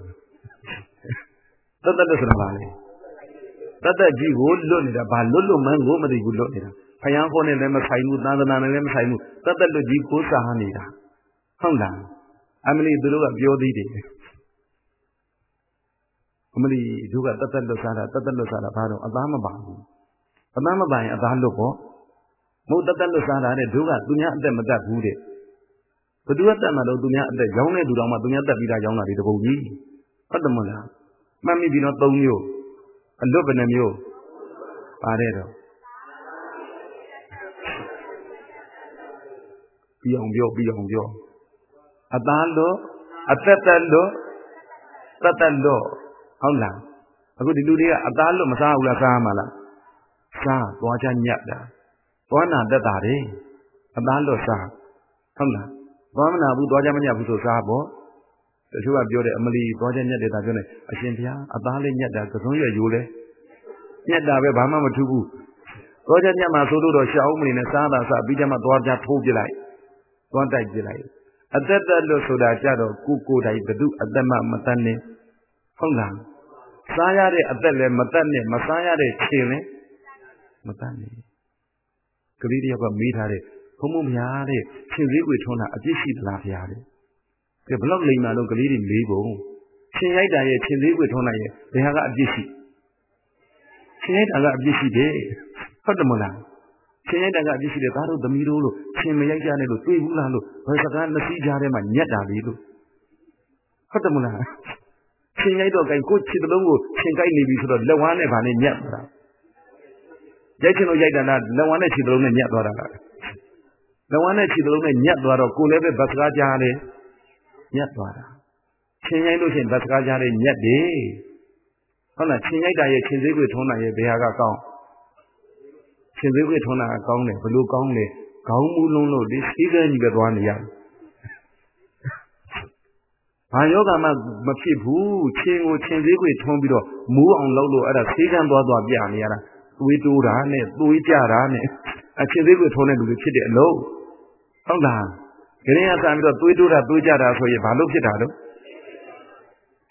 တက်လွတ်ဆိုတာဘာလဲတက်ကြီးကိုလွတ်နေတာဘာလွတ်မှန်းကိုမသိဘူးလွတ်နေတာဖယားခေါ်နဲ့လည်းမဆိုင်ဘူးသာသနာနဲ့လည်းမဆိုင်ဘူးတက်လွတ်ကြီးကိုစားနေတာဟုတ်လားအမလီသူတို့ကပြောသေးတယ်အမလီတို့ကတက်လွတ်စားတာဘာတော့အသားမပါဘူးအသားမပါရင်အသားလွတ်ပေါ့မဟုတ်တက်လွတ်စားတာတဲ့တို့ကသူများအသက်မတက်ဘူးတဲ့ဘသူကတက်မှာတော့သူများအသက်ရောင်းတဲ့သူတော်မှသူများတက်ပြီးသားရောင်းတာဒီတပုံကြီးဟုတ်တယ်မလားမှတ်မိပြီနော်၃မျိုးအလွတ်ဘယ်နှမျိုးပါတယ်တော့ပြီးအောင်ပြောအသားလွတ်အသက်တက်လွတ်တက်လွတ်ဟုတ်လားအခုဒီလူတွေကအသားလွတ်မစားဘူးလားစားမှာလားစားသွားချညက်တာသွားနာတက်တာတယ်အသားလွတ်စားဟုတ်လားသွားမနာဘူးသွားချမညက်ဘူးဆိုစားပေါ့တချို့ကပြောတယ်အမလီသွားချညက်တယ်ဒါပြောနေအရှင်ဘုရားအသားလေးညက်တာကစုံရွယ်ရိုးလဲညက်တာပဲဘာမှမထူးဘူးသွားချညက်မှာဆိုလို့တော့ရှောင်းမနေနဲ့စားတာစားပြီးကြမှာသွားကြထိုးပြလိုက်သွားတိုက်ပြလိုက်အသက်တက်လို့ဆိုတာကြတော့ကိုယ်တိုင်ဘု အသက်မတတ်နဲ့ဟုတ်လားစားရတဲ့အသက်လည်းမတတ်နဲ့မစားရတဲ့ခြေလည်းမတတ်နဲ့ကလေးတယောက်ကမေးထားတယ်ဘုံဘုံဗျာတဲ့ခြေစည်းကိုထွန်းတာအပြစ်ရှိသလားဗျာတဲ့ကဲဘလောက်လိမ်မာတော့ကလေးတွေမေးကုန်ခြေရိုက်တာရဲ့ခြေစည်းကိုထွန်းတာရဲ့ဘယ်ဟာကအပြစ်ရှိခြေရိုက်တာကအပြစ်ရှိတယ်ဟုတ်တယ်မလားခြေရိုက်တာကအပြစ်ရှိတယ်ဒါတို့သမီးတို့လို့ခြေမရိုက်ကြနဲ့လို့တွေးဘူးလားလို့ဘယ်စကားနှစ်စီးကြားထဲမှာညက်တာလေလို့ဟုတ်တယ်မလားခြေရိုက်တော့ကိုခြေတလုံးကိုခြေကိုက်နေပြီဆိုတော့လက်ဝါးနဲ့ဗာနဲ့ညက်သွားတာရိုက်ချင်လို့ရိုက်တာလားလက်ဝါးနဲ့ခြေတလုံးနဲ့ညက်သွားတာလားလက်ဝါးနဲ့ခြေတလုံးနဲ့ညက်သွားတော့ကိုလည်းပဲဗတ်စကားကြားတယ်ညက်သွားတာခြေရိုက်လို့ရှိရင်ဗတ်စကားကြားတယ်ညက်တယ်ဟုတ်လားခြေရိုက်တာရဲ့ခြေစည်းကိုထုံးတာရဲ့ဘယ်ဟာကကောင်းခြေစည်းကိုထုံးတာကကောင်းတယ်ဘလို့ကောင်းလဲခေါင်းမူးလုံးလို့ဒီစီးကန်းကြီးပဲသွားနေရတယ်ဘာယောဂမှမဖြစ်ဘူးချင်းကိုချင်းသေးကိုထုံးပြီးတော့မူးအောင်လုပ်လို့အဲ့ဒါဆေးကန်းသွားပြနေရတာသွေးတိုးတာနဲ့သွေးကြတာနဲ့အချင်းသေးကိုထုံးတဲ့လူတွေဖြစ်တဲ့အလုံးဟုတ်လားခရင်ကစားပြီးတော့သွေးတိုးတာသွေးကြတာဆိုရင်ဘာလို့ဖြစ်တာတော့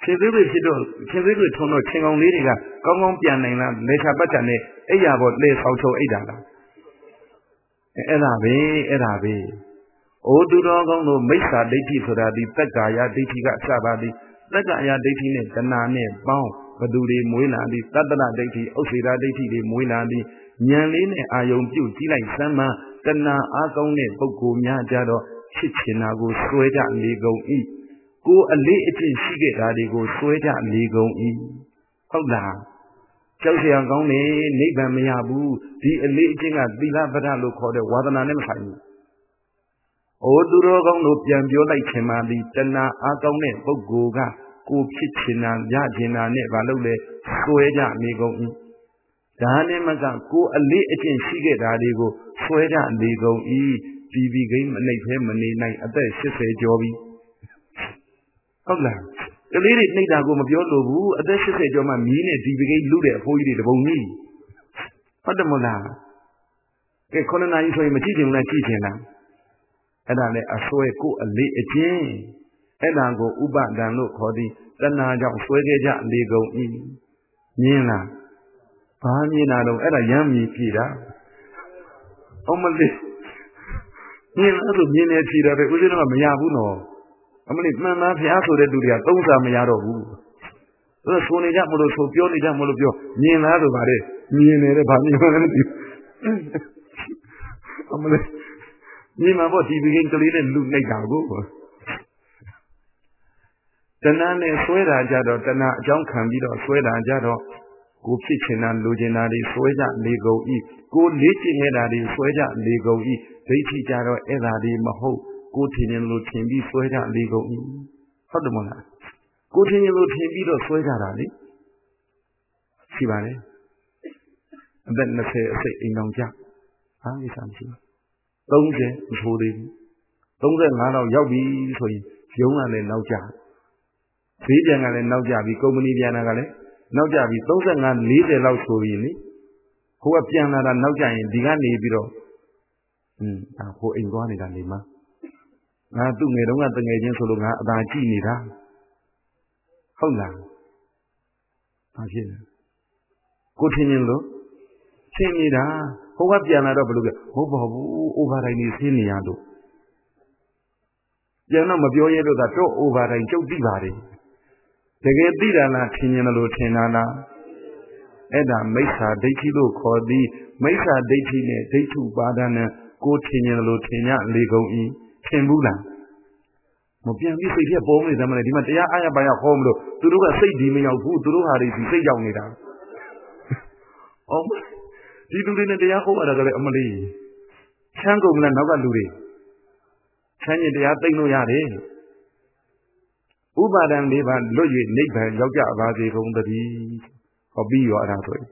ချင်းသေးတွေဖြစ်တော့ချင်းသေးတွေထုံတော့ချင်းကောင်လေးတွေကကောင်းကောင်းပြန်နိုင်လားလေချာပတ်တယ်နဲ့အဲ့ရပေါ်လေဆောက်ချုံအိတ်တာလားအဲ့ဒါပဲအိုသူတော်ကောင်းတို့မိစ္ဆာဒိဋ္ဌိဆိုတာဒီတက္ကာယဒိဋ္ဌိကအစပါသည်တက္ကာယဒိဋ္ဌိနဲ့တဏှာနဲ့ပေါင်းဘသူတွေမွေးလာသည်တတ္တရဒိဋ္ဌိဥစ္စေရာဒိဋ္ဌိတွေမွေးလာသည်ဉာဏ်လေးနဲ့အာယုံပြုတ်ကြည့်လိုက်စမ်းမှတဏှာအားကောင်းတဲ့ပုဂ္ဂိုလ်များကြတော့ချစ်ချင်တာကိုစွဲကြလေကုန်၏ကိုအလေးအကျင့်ရှိခဲ့တာတွေကိုစွဲကြလေကုန်၏ဟုတ်လားကြောက်เสียကောင်းတယ်နိဗ္ဗာန်မရဘူးဒီအလေးအကျင့်ကသီလပဒလို့ခေါ်တဲ့ဝါဒနာနဲ့မဆိုင်ဘူးအိုသူတော်ကောင်းတို့ပြန်ပြောလိုက်ခြင်းမှာဒီတဏှာအားကောင်းတဲ့ပုဂ္ဂိုလ်ကကိုဖြစ်ချင်တာရချင်တာနဲ့ဘာလို့လဲစွဲကြလေကုန်၏ဒါနဲ့မကကိုအလေးအကျင့်ရှိခဲ့တာတွေကိုစွဲကြလေကုန်၏ဒီကိန်းမနှိပ်ဖဲမနေနိုင်အသက်80ကျော်ပြီဟုတ်လားကလေးတွေနှိပ်တာကိုမပြောလို့ဘူးအသက်80ကျော်မှမြည်နဲ့ဒီကိန်းလူတဲ့အဖိုးကြီးတွေတပုံကြီးဟုတ်တယ်မလားကဲ9နာရီဆိုရင်မကြည့်ချင်ဘူးလားကြည့်ချင်လားအဲ့ဒါနဲ့အစွဲကိုအလေးအကျင့်အဲ့ဒါကိုဥပဒံလို့ခေါ်သည်တဏှာကြောင့်စွဲခဲ့ကြလေကုန်၏မြင်လားဘာမြင်တာတော့အဲ့ဒါရမ်းမြည်ဖြေတာအမလေးမြင်လားဆိုမြင်နေဖြေတာပဲဦးဇင်းတော့မရဘူးနော်အမလေးမှန်သားဖျားဆိုတဲ့လူတွေကသုံးစာမရတော့ဘူးဆိုဆိုနေကြမလို့ဆိုပြောနေကြမလို့ပြောမြင်လားဆိုပါလေမြင်နေတဲ့ဘာမြင်လဲမသိဘူးအမလေးမြင်မှာပေါ့ဒီကိန်းကလေးနဲ့လူနှိပ်တာကိုတဏှာနဲ့ဆွဲတာကြတော့တဏှာအကြောင်းခံပြီးတော့ဆွဲတာကြတော့ကိုဖြစ်ချင်တာလိုချင်တာတွေဆွဲကြလေကုန်၏ကိုလေးကျင်နေတာတွေဆွဲကြလေကုန်၏ဒိဋ္ဌိကြတော့အဲ့ဒါတွေမဟုတ်ကိုထင်ရင်လို့ထင်ပြီးဆွဲကြလေကုန်၏ဟုတ်တယ်မလားကိုထင်ရင်လို့ထင်ပြီးတော့ဆွဲကြတာလေရှိပါလေအသက်20အစိတ်အိမ်တော်ကြဟာဒီစားမရှိဘူး30မဆိုးသေးဘူး35တော့ရောက်ပြီဆိုရင်ရုံးကလည်းနောက်ကြဈေးပြန်ကလည်းနောက်ကြပြီကုမ္ပဏီပြန်တာကလည်းနောက်ကြပြီ35 40လောက်ဆိုရင်လေဟိုကပြန်လာတာနောက်ကြရင်ဒီကနေပြီးတော့ဒါဟိုအိမ်သွားနေတာနေမှာငါသူ့ငယ်တုန်းကတငယ်ချင်းဆိုလို့ငါအသာကြည့်နေတာဟုတ်လားဘာဖြစ်လဲကိုထင်ရင်လို့ထင်နေတာဟိုကပြန်လာတော့ဘယ်လိုလဲဟုတ်ပါဘူးအိုဗာတိုင်းနေဆင်းနေရတော့ပြန်တော့မပြောရဲတော့တော့အိုဗာတိုင်းကျုပ်သိပါတယ်တကယ်သိတာလားထင်ရင်လို့ထင်တာလားအဲ့ဒါမိစ္ဆာဒိဋ္ဌိလို့ခေါ်သည်မိစ္ဆာဒိဋ္ဌိနဲ့ဒိဋ္ဌုပါဒနဲ့ကိုထင်ရင်လို့ထင်ရလေကုန်၏ထင်ဘူးလားမပြန်ပြီးစိတ်ထဲပေါ်နေတယ်မလဲဒီမှာတရားအားရပါရဟောမလို့သူတို့ကစိတ်ဒီမရောက်ဘူးသူတို့ဟာတွေဒီစိတ်ရောက်နေတာအော်ဒီလူတွေနဲ့တရားဟောရတာကလည်းအမလေးချမ်းကုန်လားနောက်ကလူတွေချမ်းရင်တရားသိမ့်လို့ရတယ်ဥပါဒံ၄ပါးလွတ်၍နိဗ္ဗာန်ရောက်ကြပါစေကုန်သတည်းဟောပြီးရောအဲ့ဒါဆိုရင်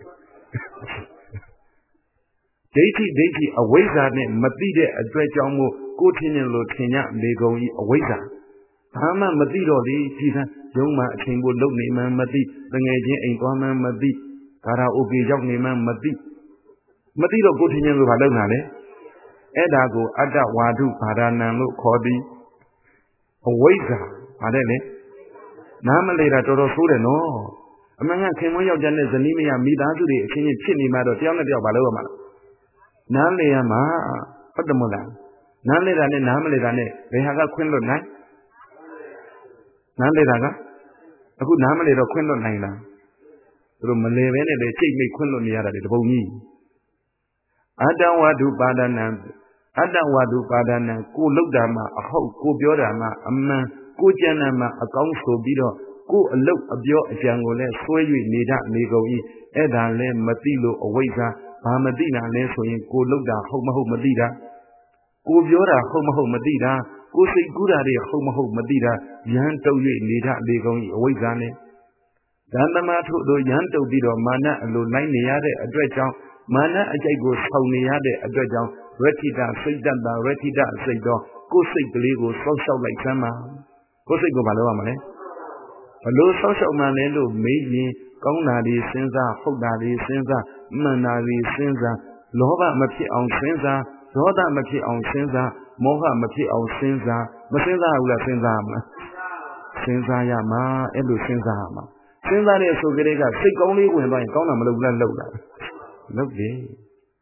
ဒိဋ္ဌိအဝိဇ္ဇာနဲ့မသိတဲ့အတွက်ကြောင့်မို့ကိုထင်ရင်လို့ထင်ရလေကုန်၏အဝိဇ္ဇာဘာမှမသိတော့လေဒီကရုံးမှာအချိန်ကိုလုံနေမှမသိတငယ်ချင်းအိမ်သွားမှမသိကာရာအိုကေရောက်နေမှမသိတော့ကိုထင်ရင်လို့ဘာလုပ်တာလဲအဲ့ဒါကိုအတ္တဝါဒုဘာဒနံလို့ခေါ်သည်အဝိဇ္ဇာဗါတဲ့လေနားမလဲတာတော်တော်ဆိုးတယ်နော်အမှန်ကခင်မွေးယောက်ျားနဲ့ဇနီးမယားမိသားစုတွေအချင်းချင်းဖြစ်နေမှတော့တယောက်နဲ့တယောက်ဘာလုပ်ရမှာလဲနားလေရမှာဟုတ်တယ်မလားနားလေတာနဲ့နားမလေတာနဲ့ဘယ်ဟာကခွင့်လွတ်နိုင်နားလေတာကအခုနားမလေတော့ခွင့်လွတ်နိုင်လားသူတို့မလဲပဲနဲ့လေစိတ်မိတ်ခွင့်လွတ်နေရတာလေတပုံကြီးအတ္တဝါဒုပါဒနာကိုလုတ်တာမှအဟုတ်ကိုပြောတာမှအမှန်ကိုကြံတာမှအကောင်းဆိုပြီးတော့ကိုအလုတ်အပြောအကြံကိုလည်းဆွဲ၍နေကြနေကုန်၏အဲ့ဒါလည်းမသိလို့အဝိဇ္ဇာဘာမသိတာလဲဆိုရင်ကိုလုတ်တာဟုတ်မဟုတ်မသိတာကိုပြောတာဟုတ်မဟုတ်မသိတာကိုစိတ်ကူးတာတွေဟုတ်မဟုတ်မသိတာရမ်းတုပ်၍နေကြနေကုန်၏အဝိဇ္ဇာနဲ့ဓမ္မထုတို့ရမ်းတုပ်ပြီးတော့မာနအလိုလိုက်နေရတဲ့အတွက်ကြောင့်မာနအကြိုက်ကိုဆောင်နေရတဲ့အတွက်ကြောင့်ရတိတစိတ်တ္တရတိတစိတ်တော့ကိုယ်စိတ်ကလေးကိုစောင့်ရှောက်လိုက်စမ်းပါကိုယ်စိတ်ကိုမလုပ်ရမလဲဘလို့စောင့်ရှောက်မှလဲလို့မေးရင်ကောင်းတာတွေစဉ်းစားဟုတ်တာတွေစဉ်းစားမှန်တာတွေစဉ်းစားလောဘမဖြစ်အောင်စဉ်းစားဒေါသမဖြစ်အောင်စဉ်းစားမောဟမဖြစ်အောင်စဉ်းစားမစဉ်းစားဘူးလားစဉ်းစားမလား Senzayama, Elu Senzama. Senzare Sogerega, sick only when by Gonam Lola. Lovely.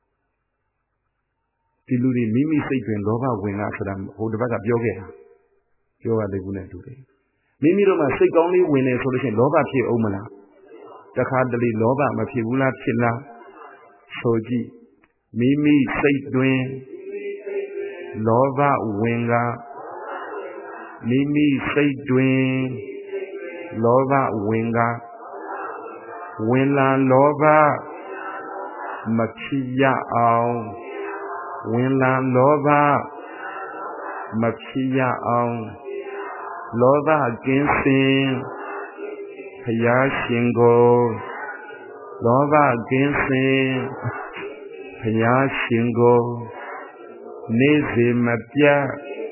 Tiluri Mimi Satan Lova when after them, hold the back of Yoga. Yoga de Guna today. Mimi Roma sick only when a solution Lova P. Omana. The hardly Lova Mapiula Chilla. Soji. Mimi Satan Lova Wenga. Mimi Satan Lova Wenga. Wenla Lova Makia Ao. Wenla Lova Makia Ao. Lova against him. Payashingo. Lova against him. Payashingo. Neze Mapia.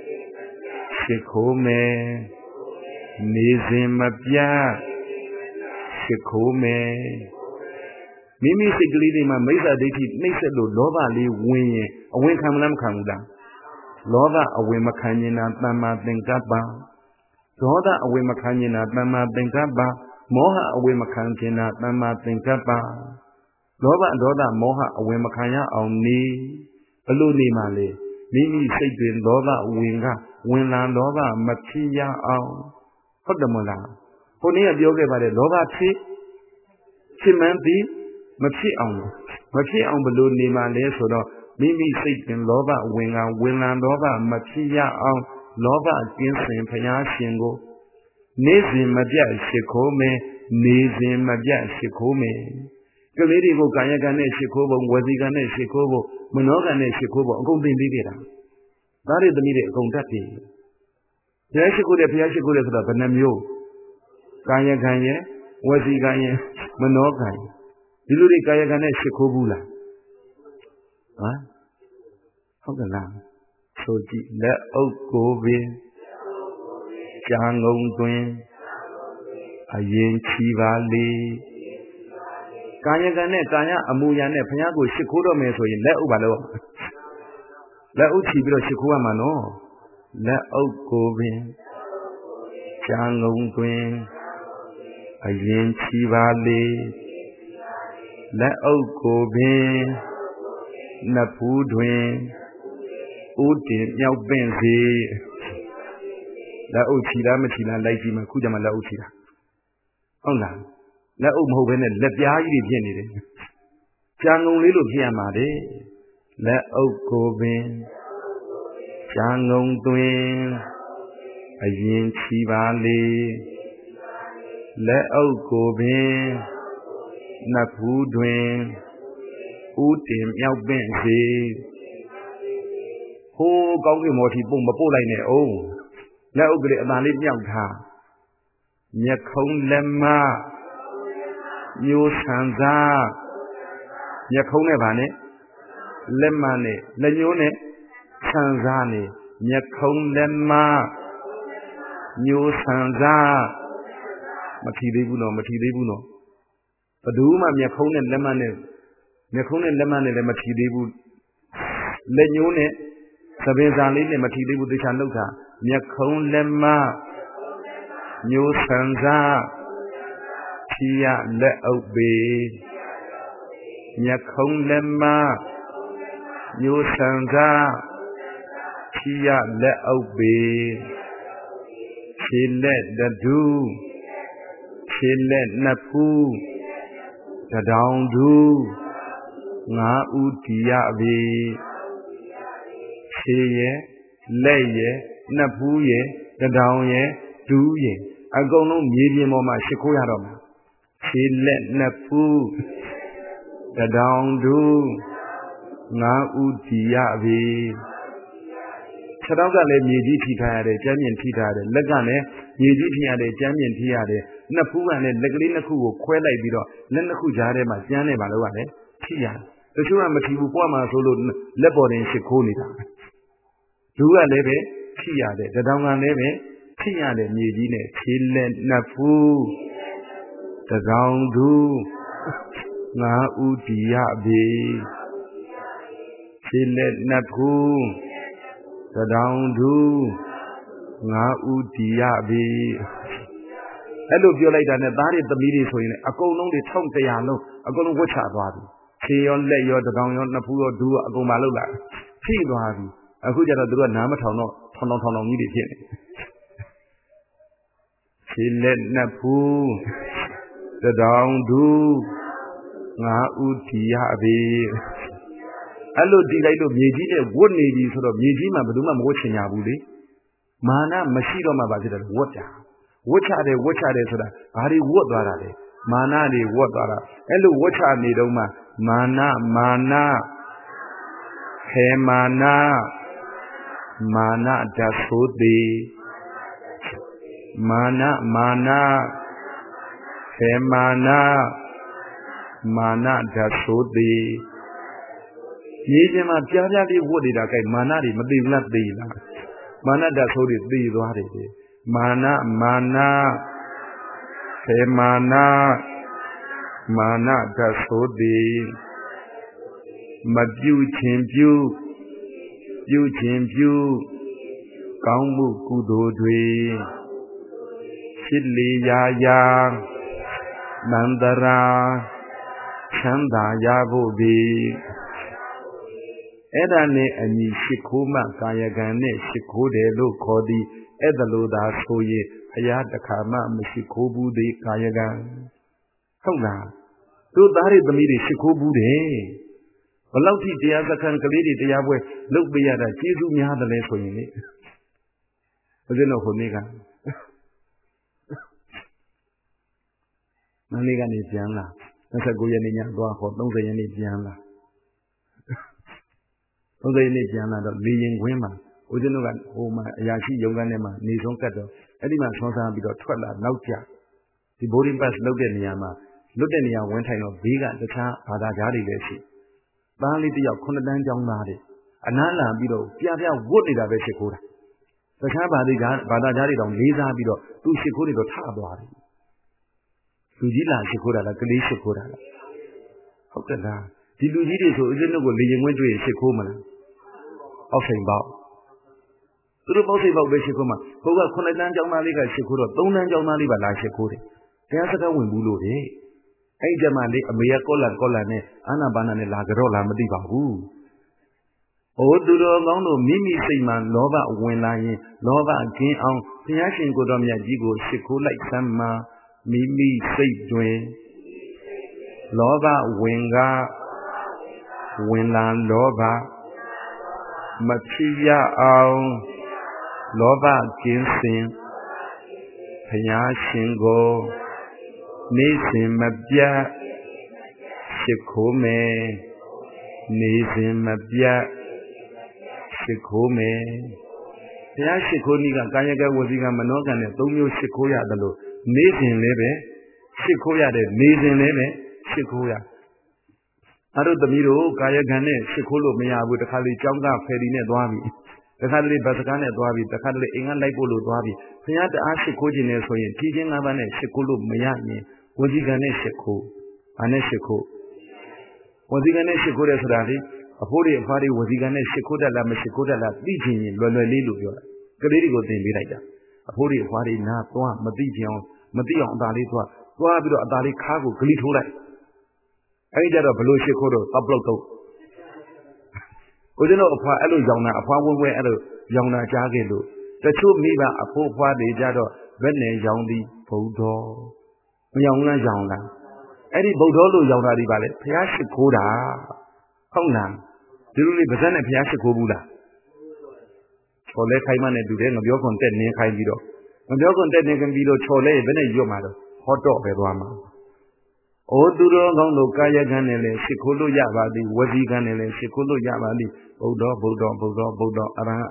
Shikome. Neze Mapia. Shikome. Mimi Siglidi Mesa Diti makes it Lova Li win. A win Kamalam Kamda. Lova away Makanina Mama Benkaba. Doda away Makanina Mama Benkaba. Moha away Makanina Mama Benkaba. Lova Doda Moha away Makanya on knee. Baluni Male. Mimi Sigrid Lova Winga. Winla Lova Matia on. Hodamula. Honia Yoga by the Lova Chi. Chimanti. Machi on Baluni Male Soda. Mimi Sigrid Lova Winga. Winla Lova Matia on. Lova against him Payashingo. Nizim Madia Shikome. Nizim Madia Shikome. Galady go Gayagane Shikobo, Wazigane Shikobo, Monogane Shikobo, go be bigger. That is the media contacting. Yashiko, Piashiko, the Panamio Gayagane, Wazigane, Monogai. Diluri Gayagane Shikobula. How the lamb? So let out go be Jang Twin Ayen Chivali. Kayagane, Kaya, Amuyane, Panago, Shikuro Meso, let Ubalo. Let Uchibro Shikuamano. Let out go be Jang Twin Ayen Chivali. Let out go be Napu Twin Utin Yao Benzi. La Uchida Machina, like him, Kudama La Uchida. Oh, La Umhoven, let the eye be Jango little Piamade. Let Okobin Jango Twin Ayin Chivali. Let Okobin Napu Twin Utim Yao Benzi. Who Gongi Morty Boom Bapoline? Oh, let Ogre Amalib Yauta Yakon Lemma. New Sanza Yakone Vane Lemane Leone Sanzani Yakon Lemma New Sanza Matidebuno Paduma Yakone Lemane Matidebu Leone Sabezali Matidebu de Chanduka Yakon Lemma New Sanza Tia let out be Yakon Lemma New Sanza Tia let out be She let the do She let Napu the down do Na Utia be She ye lay ye Napu ye the down ye do ye I go no medium on my Shikoyarama. She let Napu the down do Na Utiavi. Chadaga le Miji Tita, Jamian Tita, Legane, Miji Tia, Jamian Tia, Napu and Leglinaku, Quella Bido, Lenaku Jare, Majane Balavane, Tia. The Shuramati Poma Solo Lebon Shikonita. Do a leve, Tia, the down leve. Tia de Mejine, Chilen Napu, the round do Na Utiabe, Chilen Napu, the round do Na Utiabe. အဲ့လိုပြောလိုက်တာနဲ့သားတွေသမီးတွေဆိုရင်လည်းအကုန်လုံးတွေ1100လုံးအကုန်လုံးဝတ်ချသွားပြီခြေရောလက်ရောတကောင်ရောနှစ်ဖူးရောဒူးရောအကုန်မလုပ်လာဖြည့်သွားပြီအခုကျတော့သူတို့ကနားမထောင်တော့ထောင်ကြီးတွေဖြစ်နေခြေလက်နှစ်ဖူးတကောင်ဒူးငါဥတီရပြီအဲ့လိုတီလိုက်လို့မြေကြီးနဲ့ဝတ်နေပြီဆိုတော့မြေကြီးမှာဘယ်သူမှမဝတ်ချင်ကြဘူးလေမာနမရှိတော့မှပါဖြစ်တယ်ဝတ်တာဝတ်ချတယ်ဆိုတာဘာတွေဝတ်သွားတာလဲမာနတွေဝတ်သွားတာအဲ့လိုဝတ်ချနေတော့မှမာနခေမာနဓာတ်ဆိုသည်မာနခေမာနဓာတ်ဆိုသည်ရေးခြင်းမှာပြားလေးဝတ်နေတာကဲမာနတွေမသိဘူးလားသိလားမာနဓာတ်ဆိုသည်သိသွားတယ်လေမာနခေမာနဓာတ်ဆိုသည်မပြုခြင်းပြုခြင်းပြုကောင်းမှုကုသိုလ်တွေဖြစ်လေရာနန္တရာချမ်းသာရဖို့သည်အဲ့ဒါနဲ့အညီရှိခိုးမှကာယကံနဲ့ရှိခိုးတယ်လို့ခေါ်သည်အဲ့ဒါလို့သာဆိုရင်ဘုရားတခါမှမရှိခိုးဘူးသေးကာယကံဟုတ်လားတို့သားတွေသမီးတွေရှိခိုးဘူးတယ်ဘလောက်ထိတရားစခန်းကလေးတွေတရားပွဲလုပ်ပေးရတာကျေးဇူးများတယ်လဲဆိုရင်လေဦးဇင်းတို့ဟိုနေ့ကမနေ့ကနေပြန်လာ29ရက်နေ့ညသွားခေါ်30ရက်နေ့ပြန်လာ30ရက်နေ့ပြန်လာတော့လေရင်ခွင်းမှာဦးဇင်းတို့ကဟိုမှာအရာရှိရုံးခန်းထဲမှာနေဆုံးကတ်တော့အဲ့ဒီမှာဆွမ်းစားပြီးတော့ထွက်လာနောက်ကျဒီ boarding pass လုပ်တဲ့နေရာမှာလွတ်တဲ့နေရာဝင်ထိုင်တော့ဘေးကတခြားဘာသာကြားတွေလည်းရှိသားလေးတယောက်9တန်းကျောင်းသားတဲ့အနားလာပြီးတော့ပြဝတ်နေတာပဲရှိခိုးတာတခြားဘာသာကြားတွေတောင်လေးစားပြီးတော့သူရှိခိုးနေတော့ထသွားတယ်လူကြီးလာရှိခိုးတာလားကလေးရှိခိုးတာလားဟုတ်ကဲ့လားဒီလူကြီးတွေဆိုဦးဇင်းတို့ကိုလေရင်ခွင်းကျွေးရှိခိုးမလားအောက်ဆိုင်ပေါက်သူတို့ပေါက်ဆိုင်ပေါက်ပဲရှိခိုးမှာဘုရား9တန်းကျောင်းသားလေးကရှိခိုးတော့3တန်းကျောင်းသားလေးပါလာရှိခိုးတယ်တရားစကားဝင်ဘူးလို့တဲ့အဲ့ဒီမှာလေအမေကကောလန်နဲ့အာနာပါနာနဲ့လာကြတော့လားမသိပါဘူး။အိုသူတော်ကောင်းတို့မိမိစိတ်မှာလောဘဝင်လာရင်လောဘကင်းအောင်ဘုရားရှင်ကိုယ်တော်မြတ်ကြီးကိုရှိခိုးလိုက်သမ်းမှာမိမိစိတ်တွင်လောဘဝင်လာလောဘမဖြစ်ရအောင်လောဘကင်းစင်ဘုရားရှင်ကိုနေစဉ်မပြတ်ရှိခိုးမယ်နေစဉ်မပြတ်ရှိခိုးမယ်ဘုရားရှိခိုးနည်းကကာယကဝစီကမနောကံနဲ့၃မျိုးရှိခိုးရတယ်လို့နေစဉ်လည်းပဲရှိခိုးရတယ်နေစဉ်လည်းပဲရှိခိုးရအဲ့တို့သမီးတို့ကာယကံနဲ့ရှိခိုးလို့မရဘူးတခါလေကြောင်းကဖယ်ရီနဲ့သွားပြီတခါလေဘတ်စကားနဲ့သွားပြီတခါလေအင်္ဂါလိုက်ဖို့လို့သွားပြီဘုရားတအားရှိခိုးခြင်းနဲ့ဆိုရင်ကြီးချင်း၅ပါးနဲ့ရှိခိုးလို့မရရင်ဝစီကံနဲ့ရှိခိုးဘာနဲ့ရှိခိုးဝစီကံနဲ့ရှိခိုးတယ်ဆိုတာလေအဖိုးတွေအဖွားတွေဝစီကံနဲ့ရှိခိုးတတ်လားမရှိခိုးတတ်လားသိချင်ရင်လွယ်လေးလို့ပြောတာကလေးတွေကိုသင်ပေးလိုက်တာအဖိုးတွေအဖွားတွေနားသွားမသိအောင်အသာလေးသွားပြီးတော့အသာလေးခါးကိုဂလိထိုးလိုက်အဲဒီကြတော့ဘလို့ရှိခိုးတော့တပ်လုတ်တော့ဦးဇင်းတို့အဖွားအဲ့လိုရောင်တာအဖွားဝဲအဲ့လိုရောင်တာကြားခဲ့လို့တချို့မိဘအဖိုးအဖွားတွေကြတော့ဘယ်နဲ့ရောင်သည်ဘုဒ္ဓမရောင်လားရောင်လားအဲ့ဒီဗုဒ္ဓလို့ရောင်တာဒီပါလေဘုရားရှိခိုးတာဟုတ်လားဒီလိုလေးပါဇက်နဲ့ဘုရားရှိခိုးဘူးလားချော်လဲခိုင်းမနဲ့တူတယ်ငပြောခွန်တက်နင်းခိုင်းပြီးတော့ငပြောခွန်တက်နင်းခိုင်းပြီးတော့ချော်လဲဘယ်နဲ့ရွတ်မှာတော့ဟောတော့ပဲသွားမှာအိုသူတော်ကောင်းတို့ကာယကံနဲ့လည်းရှိခိုးလို့ရပါသည်ဝစီကံနဲ့လည်းရှိခိုးလို့ရပါသည်ဗုဒ္ဓအရဟံဘုရားလို့ဆို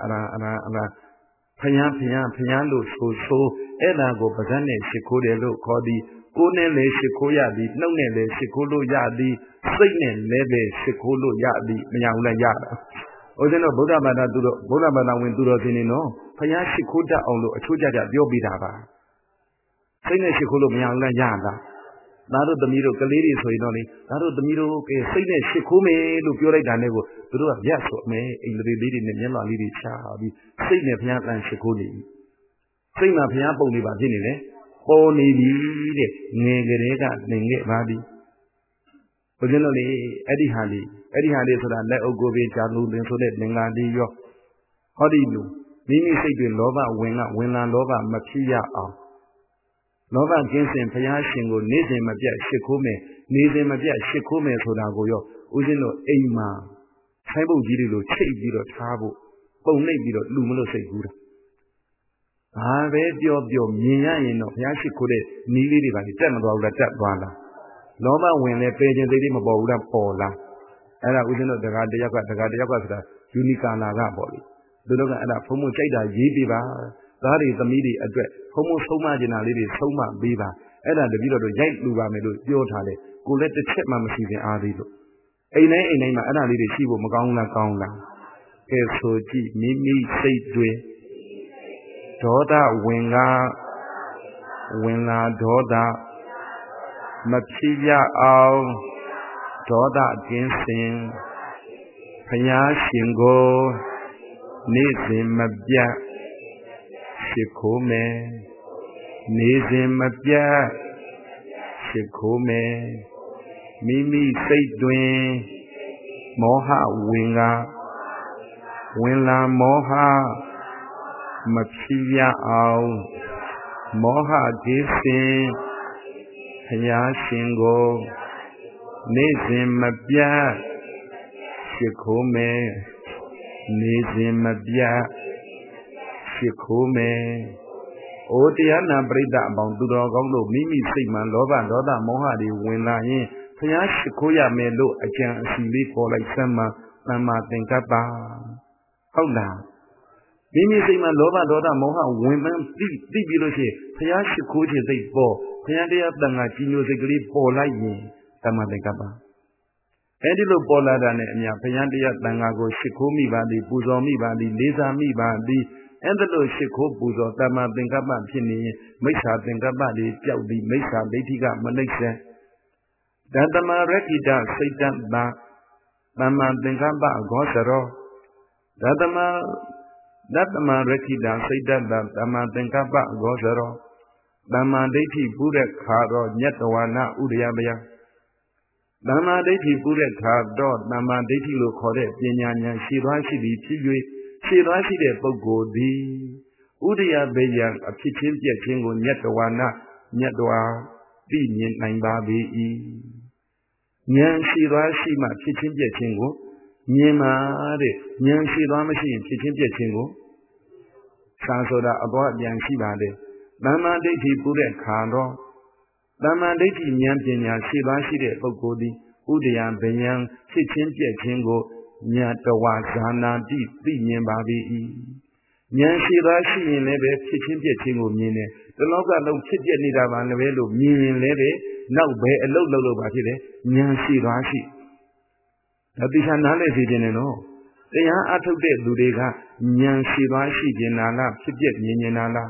အဲ့ဒါကိုပါဇက်နဲ့ရှိခိုးတယ်လို့ခေါ်သည်ကိုယ်နဲ့လည်းရှိခိုးရသည်နှုတ်နဲ့လည်းရှိခိုးလို့ရသည်စိတ်နဲ့လည်းပဲရှိခိုးလို့ရသည်မရဘူးလားရတာဦးဇင်းတို့ဗုဒ္ဓဘာသာဝင်သူတော်စင်နေနော်ဘုရားရှိခိုးတတ်အောင်လို့အချိုးကြပြောပြတာပါစိတ်နဲ့ရှိခိုးလို့မရဘူးလားရတာသားတို့သမီးတို့ကလေးတွေဆိုရင်တော့လေသားတို့သမီးတို့ကစိတ်နဲ့ရှိခိုးမယ်လို့ပြောလိုက်တာနဲ့ကိုသူတို့ကရက်ဆိုအမေအိမ်လေးတွေနဲ့မျက်နှာလေးတွေချပြီးစိတ်နဲ့ဘုရားတန်ရှိခိုးနေပြီစိတ်မှာဘုရားပုံနေပါဖြစ်နေလေ Pony de Negerega, Nenge Badi. Originally, Eddie Halley so that let go be Jalu, then so that Nengadi Yo. How do you? Mimi say to Lova, Wena Lova, Machia. Lova against him, Payashingo, Nizim Mabia, Shikume, Nizim Mabia, Shikume, so that go yo. Ujino, Ema. Table Giro, Chase Giro, Tabo, Pone Giro, Lumino say good. I read your Mia in Yashikure, nearly by the time about that one. Loma when they pay the name about that Paula. And I wouldn't know the Gadiaka, Unica Nagaboli. The look at that Homo Cheda, Yibiba, that is the media address. Homo Soma Generality, Soma Biba, and the video of Jake Luba Medu, Yotale, who let the chip mamma see the Adido. A name, and I did she will Magona. So, Mimi say to Doda Winga Doda Machia Al Doda Ginsing Payashingo Nizim Mabia Shikume Nizim Mabia Shikume Mimi Saydwin Moha Winga Moha Machia Al Moha Ginsing Payashingo Nizim Mabia Shikume Nizim Mabia Shikume Odiana Brida Bandudo Golo Mimi Sigman Lova Doda Moha di Winayin Payashikoya Melo again Sili for like Sama Tinkaba. Hold on. Mimi Sigman Lova Doda Moha women Bibiloshi Payashikoji they bore Payandia Danga Gino Zigli for like Sama Tinkaba. Edilo Bola than Payandia Dangago Shikomi Badi Buzomi Badi Lizami Badi and the Lord Shiko Buzo Tama Bengaba Pini Mesha Bengabadi Jaudi Mesha Betiga Malaysia Dadama Rekida Satan Ba Tama Bengaba Gosero Dadama Rekida Satan Tama Bengaba Gosero Dama Deti Burek Karo Nyetawana Uriabaya Dama Deti Burek Karo Dama Deti Lokore Pinyanya Shirashi Tiwi She Rashi de Bogodi Udia Bayan, a kitchen Jingo Nyetawana, Nyetwa, Binin Naimbabi. Nyan She Rashi, my kitchen Jingo, Nyemade, Nyan She Ramashi, kitchen Jingo. Sansoda about Yan Shibade. Dama Deti Buddha Karo. Dama Deti Nyan Pinya, She Rashi de Bogodi, Udia Bayan, kitchen Jingo. Nyatawa Zana di Yin Babi. Nyan Shirashi in Lebe, kitchen getting of Mine. The longer no kitchen need of an Velo, Min Lebe, now by a low battle, Nyan Shirashi. The Bishanale General. They are out of bed, Dudega, Nyan Shirashi Genala, Kibjet Yenala.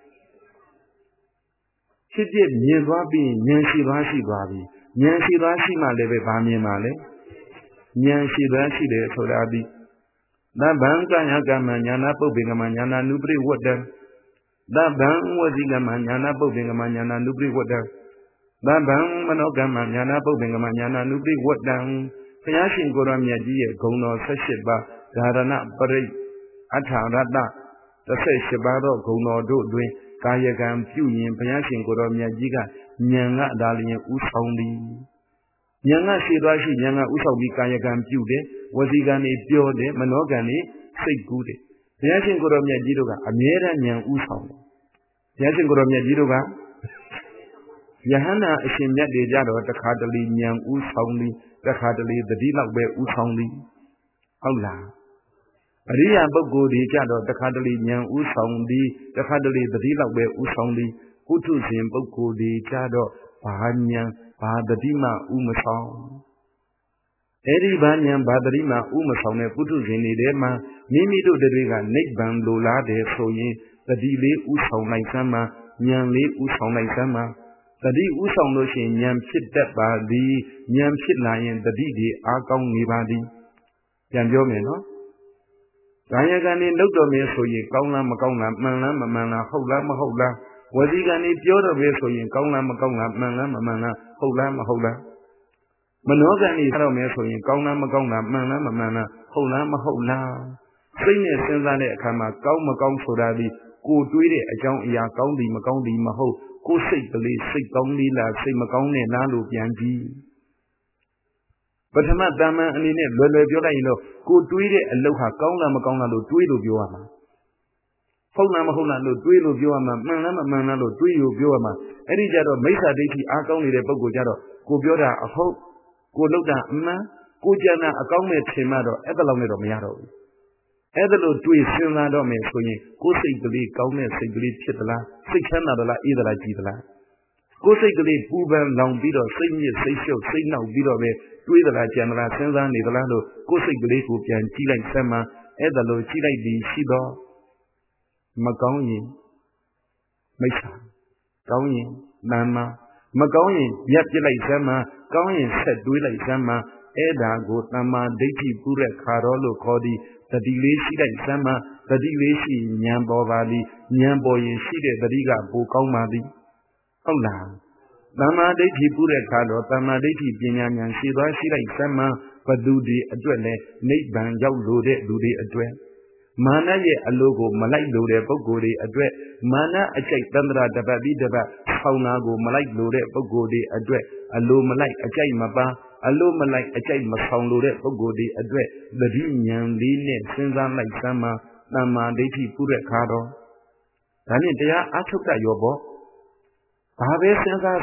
Kibjet Yebabi, Nyan Shirashi Babi, Nyan Shirashi Malebe Bami Male. Nyan Shirashi de Sodabi. The Banka Yagamanyana Bobingamanyana Nubri water. The Bang was Igamanyana Bobingamanyana Nubri water. The Bang Manogamanyana Bobingamanyana Nubri water. Payashin Goram Yaji, Gono Seshiba, Garana Bari, Atarada, the Seshibado, Gono Do, Kayagam Puyin, Payashin Goram Yajiga, Nyanga Dali Usaundi. Yanga Shirashi Yanga Usawi Kayagam Jude, was he gonna build it, Monogamy, say good. Yashin Goromia Jidoga, Amira Yang Usau. Yashin Goromia Jidoga Yahana Shimya de Jado, the Kadali Yang Usaundi, the Kadali, the Dila where Usaundi. Allah. Ria Bogo de Jado, the Kadali Yang Usaundi, the Kadali, the Dila where Usaundi, Utusim Bogo de Jado, Pahanyang. Badadima Umasong. Eri Banyan Badarima Umasong, Putu Zinidema, Mimido de Riga, Nickban Lola de Soye, the Dile Usong Naisama, Nyan Le Usong Naisama, the D Usong Noshin, Yam Chit that Badi, Yam Chit Lion, the Didi, Akong Nibadi. Yan Yomeno Gayagani no Dome Soye, Kauna Makona, Mana, Hola, Mahola. ဝစီကံနေပြောတော့ပဲဆိုရင်ကောင်းလားမကောင်းလားမှန်လားမမှန်လားဟုတ်လားမဟုတ်လားမနောကံနေတော့မယ်ဆိုရင်ကောင်းလားမကောင်းလားမှန်လားမမှန်လားဟုတ်လားမဟုတ်လားစိတ်နဲ့စဉ်းစားတဲ့အခါမှာကောင်းမကောင်းဆိုတာဒီကိုတွေးတဲ့အကြောင်းအရာကောင်းသည်မကောင်းသည်မဟုတ်ကိုစိတ်ကလေးစိတ်ကောင်းလေးလားစိတ်မကောင်းနဲ့လားလို့ပြန်ကြည့်ပထမတာမန်အနေနဲ့လွယ်လွယ်ပြောလိုက်ရင်တော့ကိုတွေးတဲ့အလုပ်ဟာကောင်းလားမကောင်းလားလို့တွေးလို့ပြောရမှာဟုတ်လားမဟုတ်လားလို့တွေးလို့ပြောရမှာမှန်လားမမှန်လားလို့တွေးလို့ပြောရမှာအဲ့ဒီကြတော့မိစ္ဆာဒိဋ္ဌိအားကောင်းနေတဲ့ပုဂ္ဂိုလ်ကြတော့ကိုပြောတာအဟုတ်ကိုလုပ်တာအမှန်ကိုကြံတာအကောင်းမဲ့ထင်မှတော့အဲ့ဒါလောက်နဲ့တော့မရတော့ဘူးအဲ့ဒါလို့တွေးစဉ်းစားတော့မယ်ဆိုရင်ကိုယ်စိတ်ကလေးကောင်းတဲ့စိတ်ကလေးဖြစ်သလားစိတ်ချမ်းသာသလားအေးသလားကြည်သလားကိုယ်စိတ်ကလေးပူပန်လောင်ပြီးတော့စိတ်ညစ်စိတ်ရှုပ်စိတ်နှောက်ပြီးတော့ပဲတွေးသလားကြံသလားစဉ်းစားနေသလားလို့ကိုယ်စိတ်ကလေးကိုပြန်ကြည့်လိုက်စမ်းမှအဲ့ဒါလို့ကြည့်လိုက်ပြီးရှိတော့မကောင်းရင်မိစ္ဆာကောင်းရင်နာမမကောင်းရင်ရပ်ပြလိုက်စမ်းမှကောင်းရင်ဆက်တွေးလိုက်စမ်းမှအဲ့ဒါကိုတမ္မာဒိဋ္ဌိပုရခါရောလို့ခေါ်သည်တတိလေးရှိလိုက်စမ်းမှတတိလေးရှိဉာဏ်ပေါ်ပါသည်ဉာဏ်ပေါ်ရင်ရှိတဲ့တတိကပိုကောင်းပါသည်ဟုတ်လားတမ္မာဒိဋ္ဌိပုရခါတော့တမ္မာဒိဋ္ဌိပညာဉာဏ်ရှိသွားရှိလိုက်စမ်းမှဘသူတွေအတွက်လဲနိဗ္ဗာန်ရောက်လို့တဲ့လူတွေအတွက်မာနရဲ့အလိုကိုမလိုက်လို့တဲ့ပုဂ္ဂိုလ်တွေအတွက်မာနအကျိတ်တန္တရာတပတ်ပြီးတပတ်ဆောင်းနာကိုမလိုက်လို့တဲ့ပုဂ္ဂိုလ်တွေအတွက်အလိုမလိုက်အကျိတ်မပါအလိုမလိုက်အကျိတ်မဆောင်လို့တဲ့ပုဂ္ဂိုလ်တွေအတွက်သတိဉာဏ်လေးနဲ့စဉ်းစားလိုက်စမ်းမှတမ္မာဒိဋ္ဌိပုရခါတော့ဒါနဲ့တရားအထုတ်တတ်ရောပေါ့ဘာပဲစဉ်းစား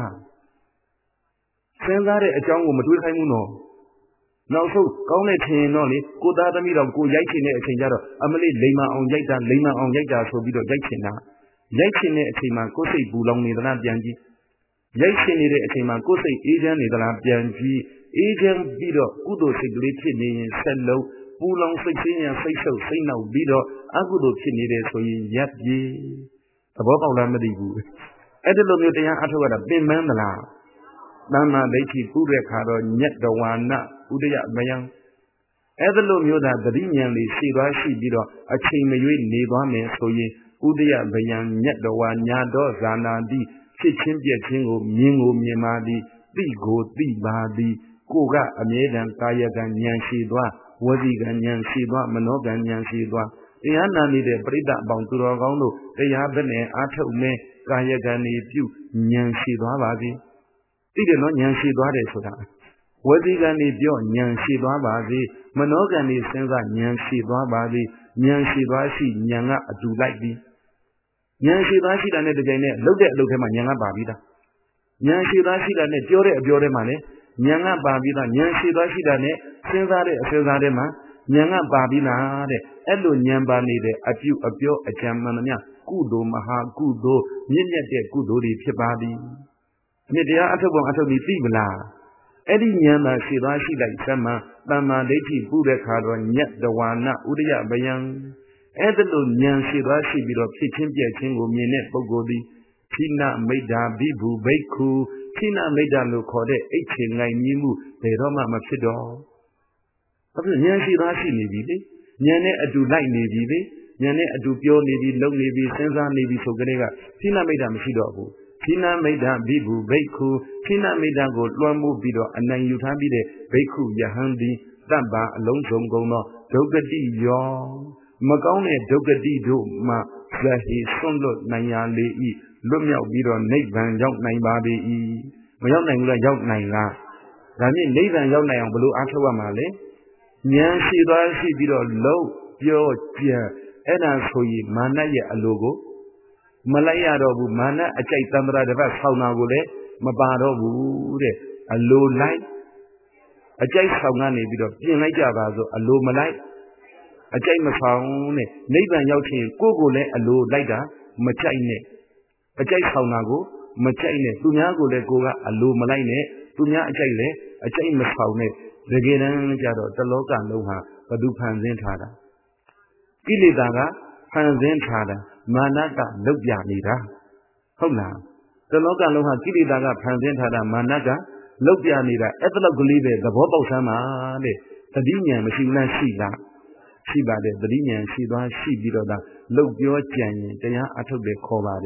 တဲ့အကြောင်းကိုမတွေးခိုင်းဘူးနော်နောက်ဆုံးကောင်းတဲ့ထင်ရင်တော့လေကိုသားသမီးတော်ကိုရိုက်ချင်တဲ့အချိန်ကျတော့အမလေးလိမ္မာအောင်ရိုက်တာဆိုပြီးတော့ရိုက်ချင်တဲ့အချိန်မှာကိုယ်စိတ်ပူလောင်နေသလားပြန်ကြည့်ရိုက်ချင်နေတဲ့အချိန်မှာကိုယ်စိတ်အေးချမ်းနေသလားပြန်ကြည့်အေးချမ်းပြီးတော့ကုသိုလ်စိတ်ကလေးဖြစ်နေရင်ဆက်လုံးပူလောင်စိတ်ဆင်းရဲစိတ်ရှုပ်စိတ်နှောက်ပြီးတော့အကုသိုလ်ဖြစ်နေတယ်ဆိုရင်ရပ်ပြေးသဘောပေါက်လားမသိဘူးအဲ့ဒီလိုမျိုးတရားအထုတ်ရတာပင်ပန်းသလားတမ္မာဒိဋ္ဌိပုရခါတော့ညက်တဝါနဥဒယမယံအဲ့ဒါလိုမျိုးသာသတိဉာဏ်လေးရှိသွားရှိပြီးတော့အချိန်မရွေးနေသွားမယ်ဆိုရင်ဥဒယမယံညက်တဝါညာတော့ဇာနာတိဖြစ်ချင်းပြက်ချင်းကိုမြင်ပါသည်သိကိုသိပါသည်ကိုကအမြဲတမ်းကာယကံဉာဏ်ရှိသွားဝစီကံဉာဏ်ရှိသွားမနောကံဉာဏ်ရှိသွားတရားနာနေတဲ့ပရိသတ်အပေါင်းသူတော်ကောင်းတို့တရားဘက်နဲ့အားထုတ်မယ်ကာယကံနေပြုဉာဏ်ရှိသွားပါသည်သိတယ်နော်ဉာဏ်ရှိသွားတယ်ဆိုတာဝစီကံနေပြောဉာဏ်ရှိသွားပါစေမနောကံနေစဉ်းစားဉာဏ်ရှိသွားပါစေဉာဏ်ရှိသွားရှိဉာဏ်ကအတူလိုက်ပြီးဉာဏ်ရှိသွားရှိတာနဲ့တကြိမ်နဲ့လှုပ်တဲ့အလုပ်ထဲမှာဉာဏ်ကပါပြီးသားဉာဏ်ရှိသွားရှိတာနဲ့ပြောတဲ့အပြောထဲမှာလည်းဉာဏ်ကပါပြီးသားဉာဏ်ရှိသွားရှိတာနဲ့စဉ်းစားတဲ့အစဉ်းစားထဲမှာဉာဏ်ကပါပြီးသားတဲ့အဲ့လိုဉာဏ်ပါနေတဲ့အပြုအပြောအကြံမှန်သမျှကုသိုလ်မဟာကုသိုလ်မြင့်မြတ်တဲ့ကုသိုလ်တွေဖြစ်ပါသည်မြစ်တရားအထုတ်ပုံအထုတ်ပြီးသိမလားအဲ့ဒီဉာဏ်သာရှိသွားရှိလိုက်သမ္မာတမ္မာဒိဋ္ဌိပုရခါတော့ညက်တဝါနဥဒယဘယံအဲ့ဒါလိုဉာဏ်ရှိသွားရှိပြီးတော့ဖြစ်ချင်းပြက်ချင်းကိုမြင်တဲ့ပုဂ္ဂိုလ်သည်ခိနမိတ်တာဘိဗုဘိက္ခုခိနမိတ်တာလို့ခေါ်တဲ့အိတ်ချင်ငိုင်မြင်းမှုဘယ်တော့မှမဖြစ်တော့ဘာဖြစ်ဉာဏ်ရှိသွားရှိနေပြီလေဉာဏ်နဲ့အတူလိုက်နေပြီလေဉာဏ်နဲ့အတူပြောနေပြီလုပ်နေပြီစဉ်းစားနေပြီဆိုကြတဲ့ကခိနမိတ်တာမရှိတော့ဘူးခိနမိတ်တာဘိဗုဘိက္ခုခိနမိတ်တာကိုလွှမ်းမိုးပြီးတော့အနိုင်ယူထားပြီးတဲ့ဘိက္ခုယဟန်သည်တပ္ပံအလုံးစုံကုန်သောဒုက္ကတိယောမကောင်းတဲ့ဒုက္ကတိတို့မှဇဟိဆွန့်လွတ်နိုင်ရလေ၏လွတ်မြောက်ပြီးတော့နိဗ္ဗာန်ရောက်နိုင်ပါပေ၏မရောက်နိုင်ဘူးလားရောက်နိုင်လားဒါဖြင့်နိဗ္ဗာန်ရောက်နိုင်အောင်ဘယ်လိုအားထုတ်ရမှာလဲဉာဏ်ရှိသွားရှိပြီးတော့လုံးပြောကြံအဲ့ဒါဆိုရင်မာနရဲ့အလိုကိုမလိုက်ရတော့ဘူးမာနအကြိုက်သံဃာတစ်ပတ်ဆောင်းတာကိုလည်းမပါတော့ဘူးတဲ့အလိုလိုက်အကြိုက်ဆောင်းကနေပြီးတော့ပြင်လိုက်ကြပါဆိုအလိုမလိုက်အကြိုက်မဆောင်နဲ့နိဗ္ဗာန်ရောက်ချင်ကိုယ့်ကိုယ်လည်းအလိုလိုက်တာမကြိုက်နဲ့အကြိုက်ဆောင်တာကိုမကြိုက်နဲ့သူများကိုလည်းကိုယ်ကအလိုမလိုက်နဲ့သူများအကြိုက်လည်းအကြိုက်မဆောင်နဲ့တကယ်တမ်းကျတော့တလောကလုံးဟာဘသူဖန်ဆင်းထားတာကိလေသာကဖန်ဆင်းထားတာမာနကလုတ်ပြနေတာဟုတ်လားတလောကလုံးဟာကိလေသာကဖန်ဆင်းထားတာမာနကလုတ်ပြနေတာအဲ့ဒါလောက်ကလေးပဲသဘောပေါက်စမ်းပါတဲ့သတိဉာဏ်မရှိဘူးလားရှိလားရှိပါတယ်သတိဉာဏ်ရှိသွားရှိပြီးတော့ဒါလုတ်ပြောကြံရင်တရားအထုတ်တယ်ခေါ်ပါတယ်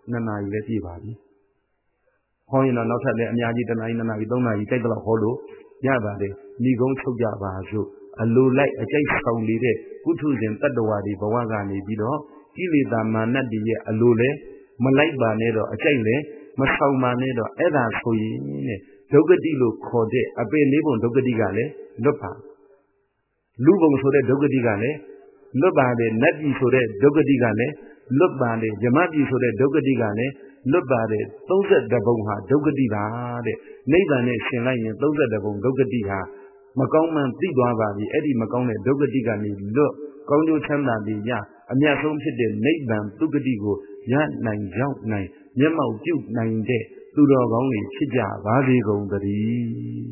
2 နာရီလည်းပြည့်ပါပြီဟောရင်တော့နောက်ထပ်လည်းအများကြီး1 နာရီ 2 နာရီ 3 နာရီကြိုက်တော့ဟောလို့ရပါတယ်မိကုန်းချုပ်ကြပါစို့အလိုလိုက်အကြိုက်ဆောင်နေတဲ့ကုထုဇဉ်တတ္တဝါတွေဘဝကနေပြီးတော့ကိလေသာမာနတွေရဲ့အလိုလဲမလိုက်ပါနဲ့တော့အကြိုက်လဲမဆောင်ပါနဲ့တော့အဲ့ဒါဆိုရင်တဲ့ဒုက္ခတိလို့ခေါ်တဲ့အပေလေးပုံဒုက္ခတိကလည်းလွတ်ပါလူပုံဆိုတဲ့ဒုက္ခတိကလည်းလွတ်ပါတယ်နတ်ပြည်ဆိုတဲ့ဒုက္ခတိကလည်းလွတ်ပါတယ်ဇမပြည်ဆိုတဲ့ဒုက္ခတိကလည်းလွတ်ပါတယ်32ပုံဟာဒုက္ခတိပါတဲ့နိဗ္ဗာန်နဲ့ရှင်လိုက်ရင်32ပုံဒုက္ခတိဟာမကောင်းမှန်သိသွားပါပြီအဲ့ဒီမကောင်းတဲ့ဒုက္ခတိကနေလွတ်ကောင်းကျိုးချမ်းသာတွေရအမြတ်ဆုံးဖြစ်တဲ့နိဗ္ဗာန်ဒုက္ခတိကိုရနိုင်ရောက်နိုင်မျက်မှောက်ပြုနိုင်တဲ့သူတော်ကောင်းတွေဖြစ်ကြပါစေကုန်သတည်း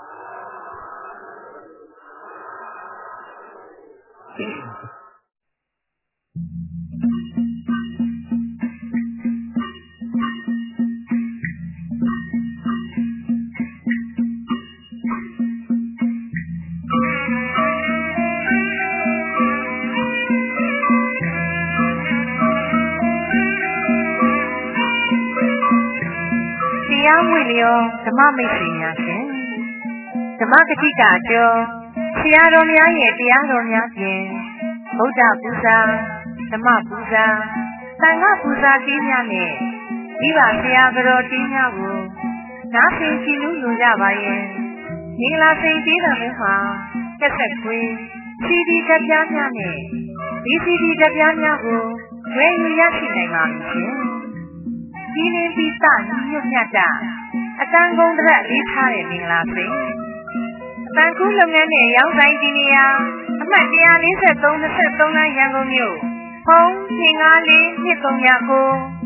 မွေလျောဓမ္မမိတ်ဆွေများရှင်ဓမ္မကတိကအကျော်ဆရာတော်များရဲ့တရားတော်များဖြင့်ဗုဒ္ဓပူဇာဓမ္မပူဇာသံဃပူဇာကြီးများနဲ့မိဘဆရာတော်ကြီးများကိုနားဆင်ကြည့်လို့လိုကြပါရဲ့မင်္ဂလာစိန်ကြီးတော်မျိုးမှာတက်ဆက်ခွေး CD ဓာတ်ပြားများနဲ့ VCD ဓာတ်ပြားများကိုဝယ်ယူရရှိနိုင်ပါပြီရှင်ဒီနေ့ပြီးစညွတ်မြတ်တာအတန်ကုန်တရက်လေးထားတဲ့မင်္ဂလာစိန်အတန်ကူးလုပ်ငန်းနဲ့ရောင်းဆိုင်ဒီနေရာအမှတ်143 23လမ်းရန်ကုန်မြို့ဖုန်း54239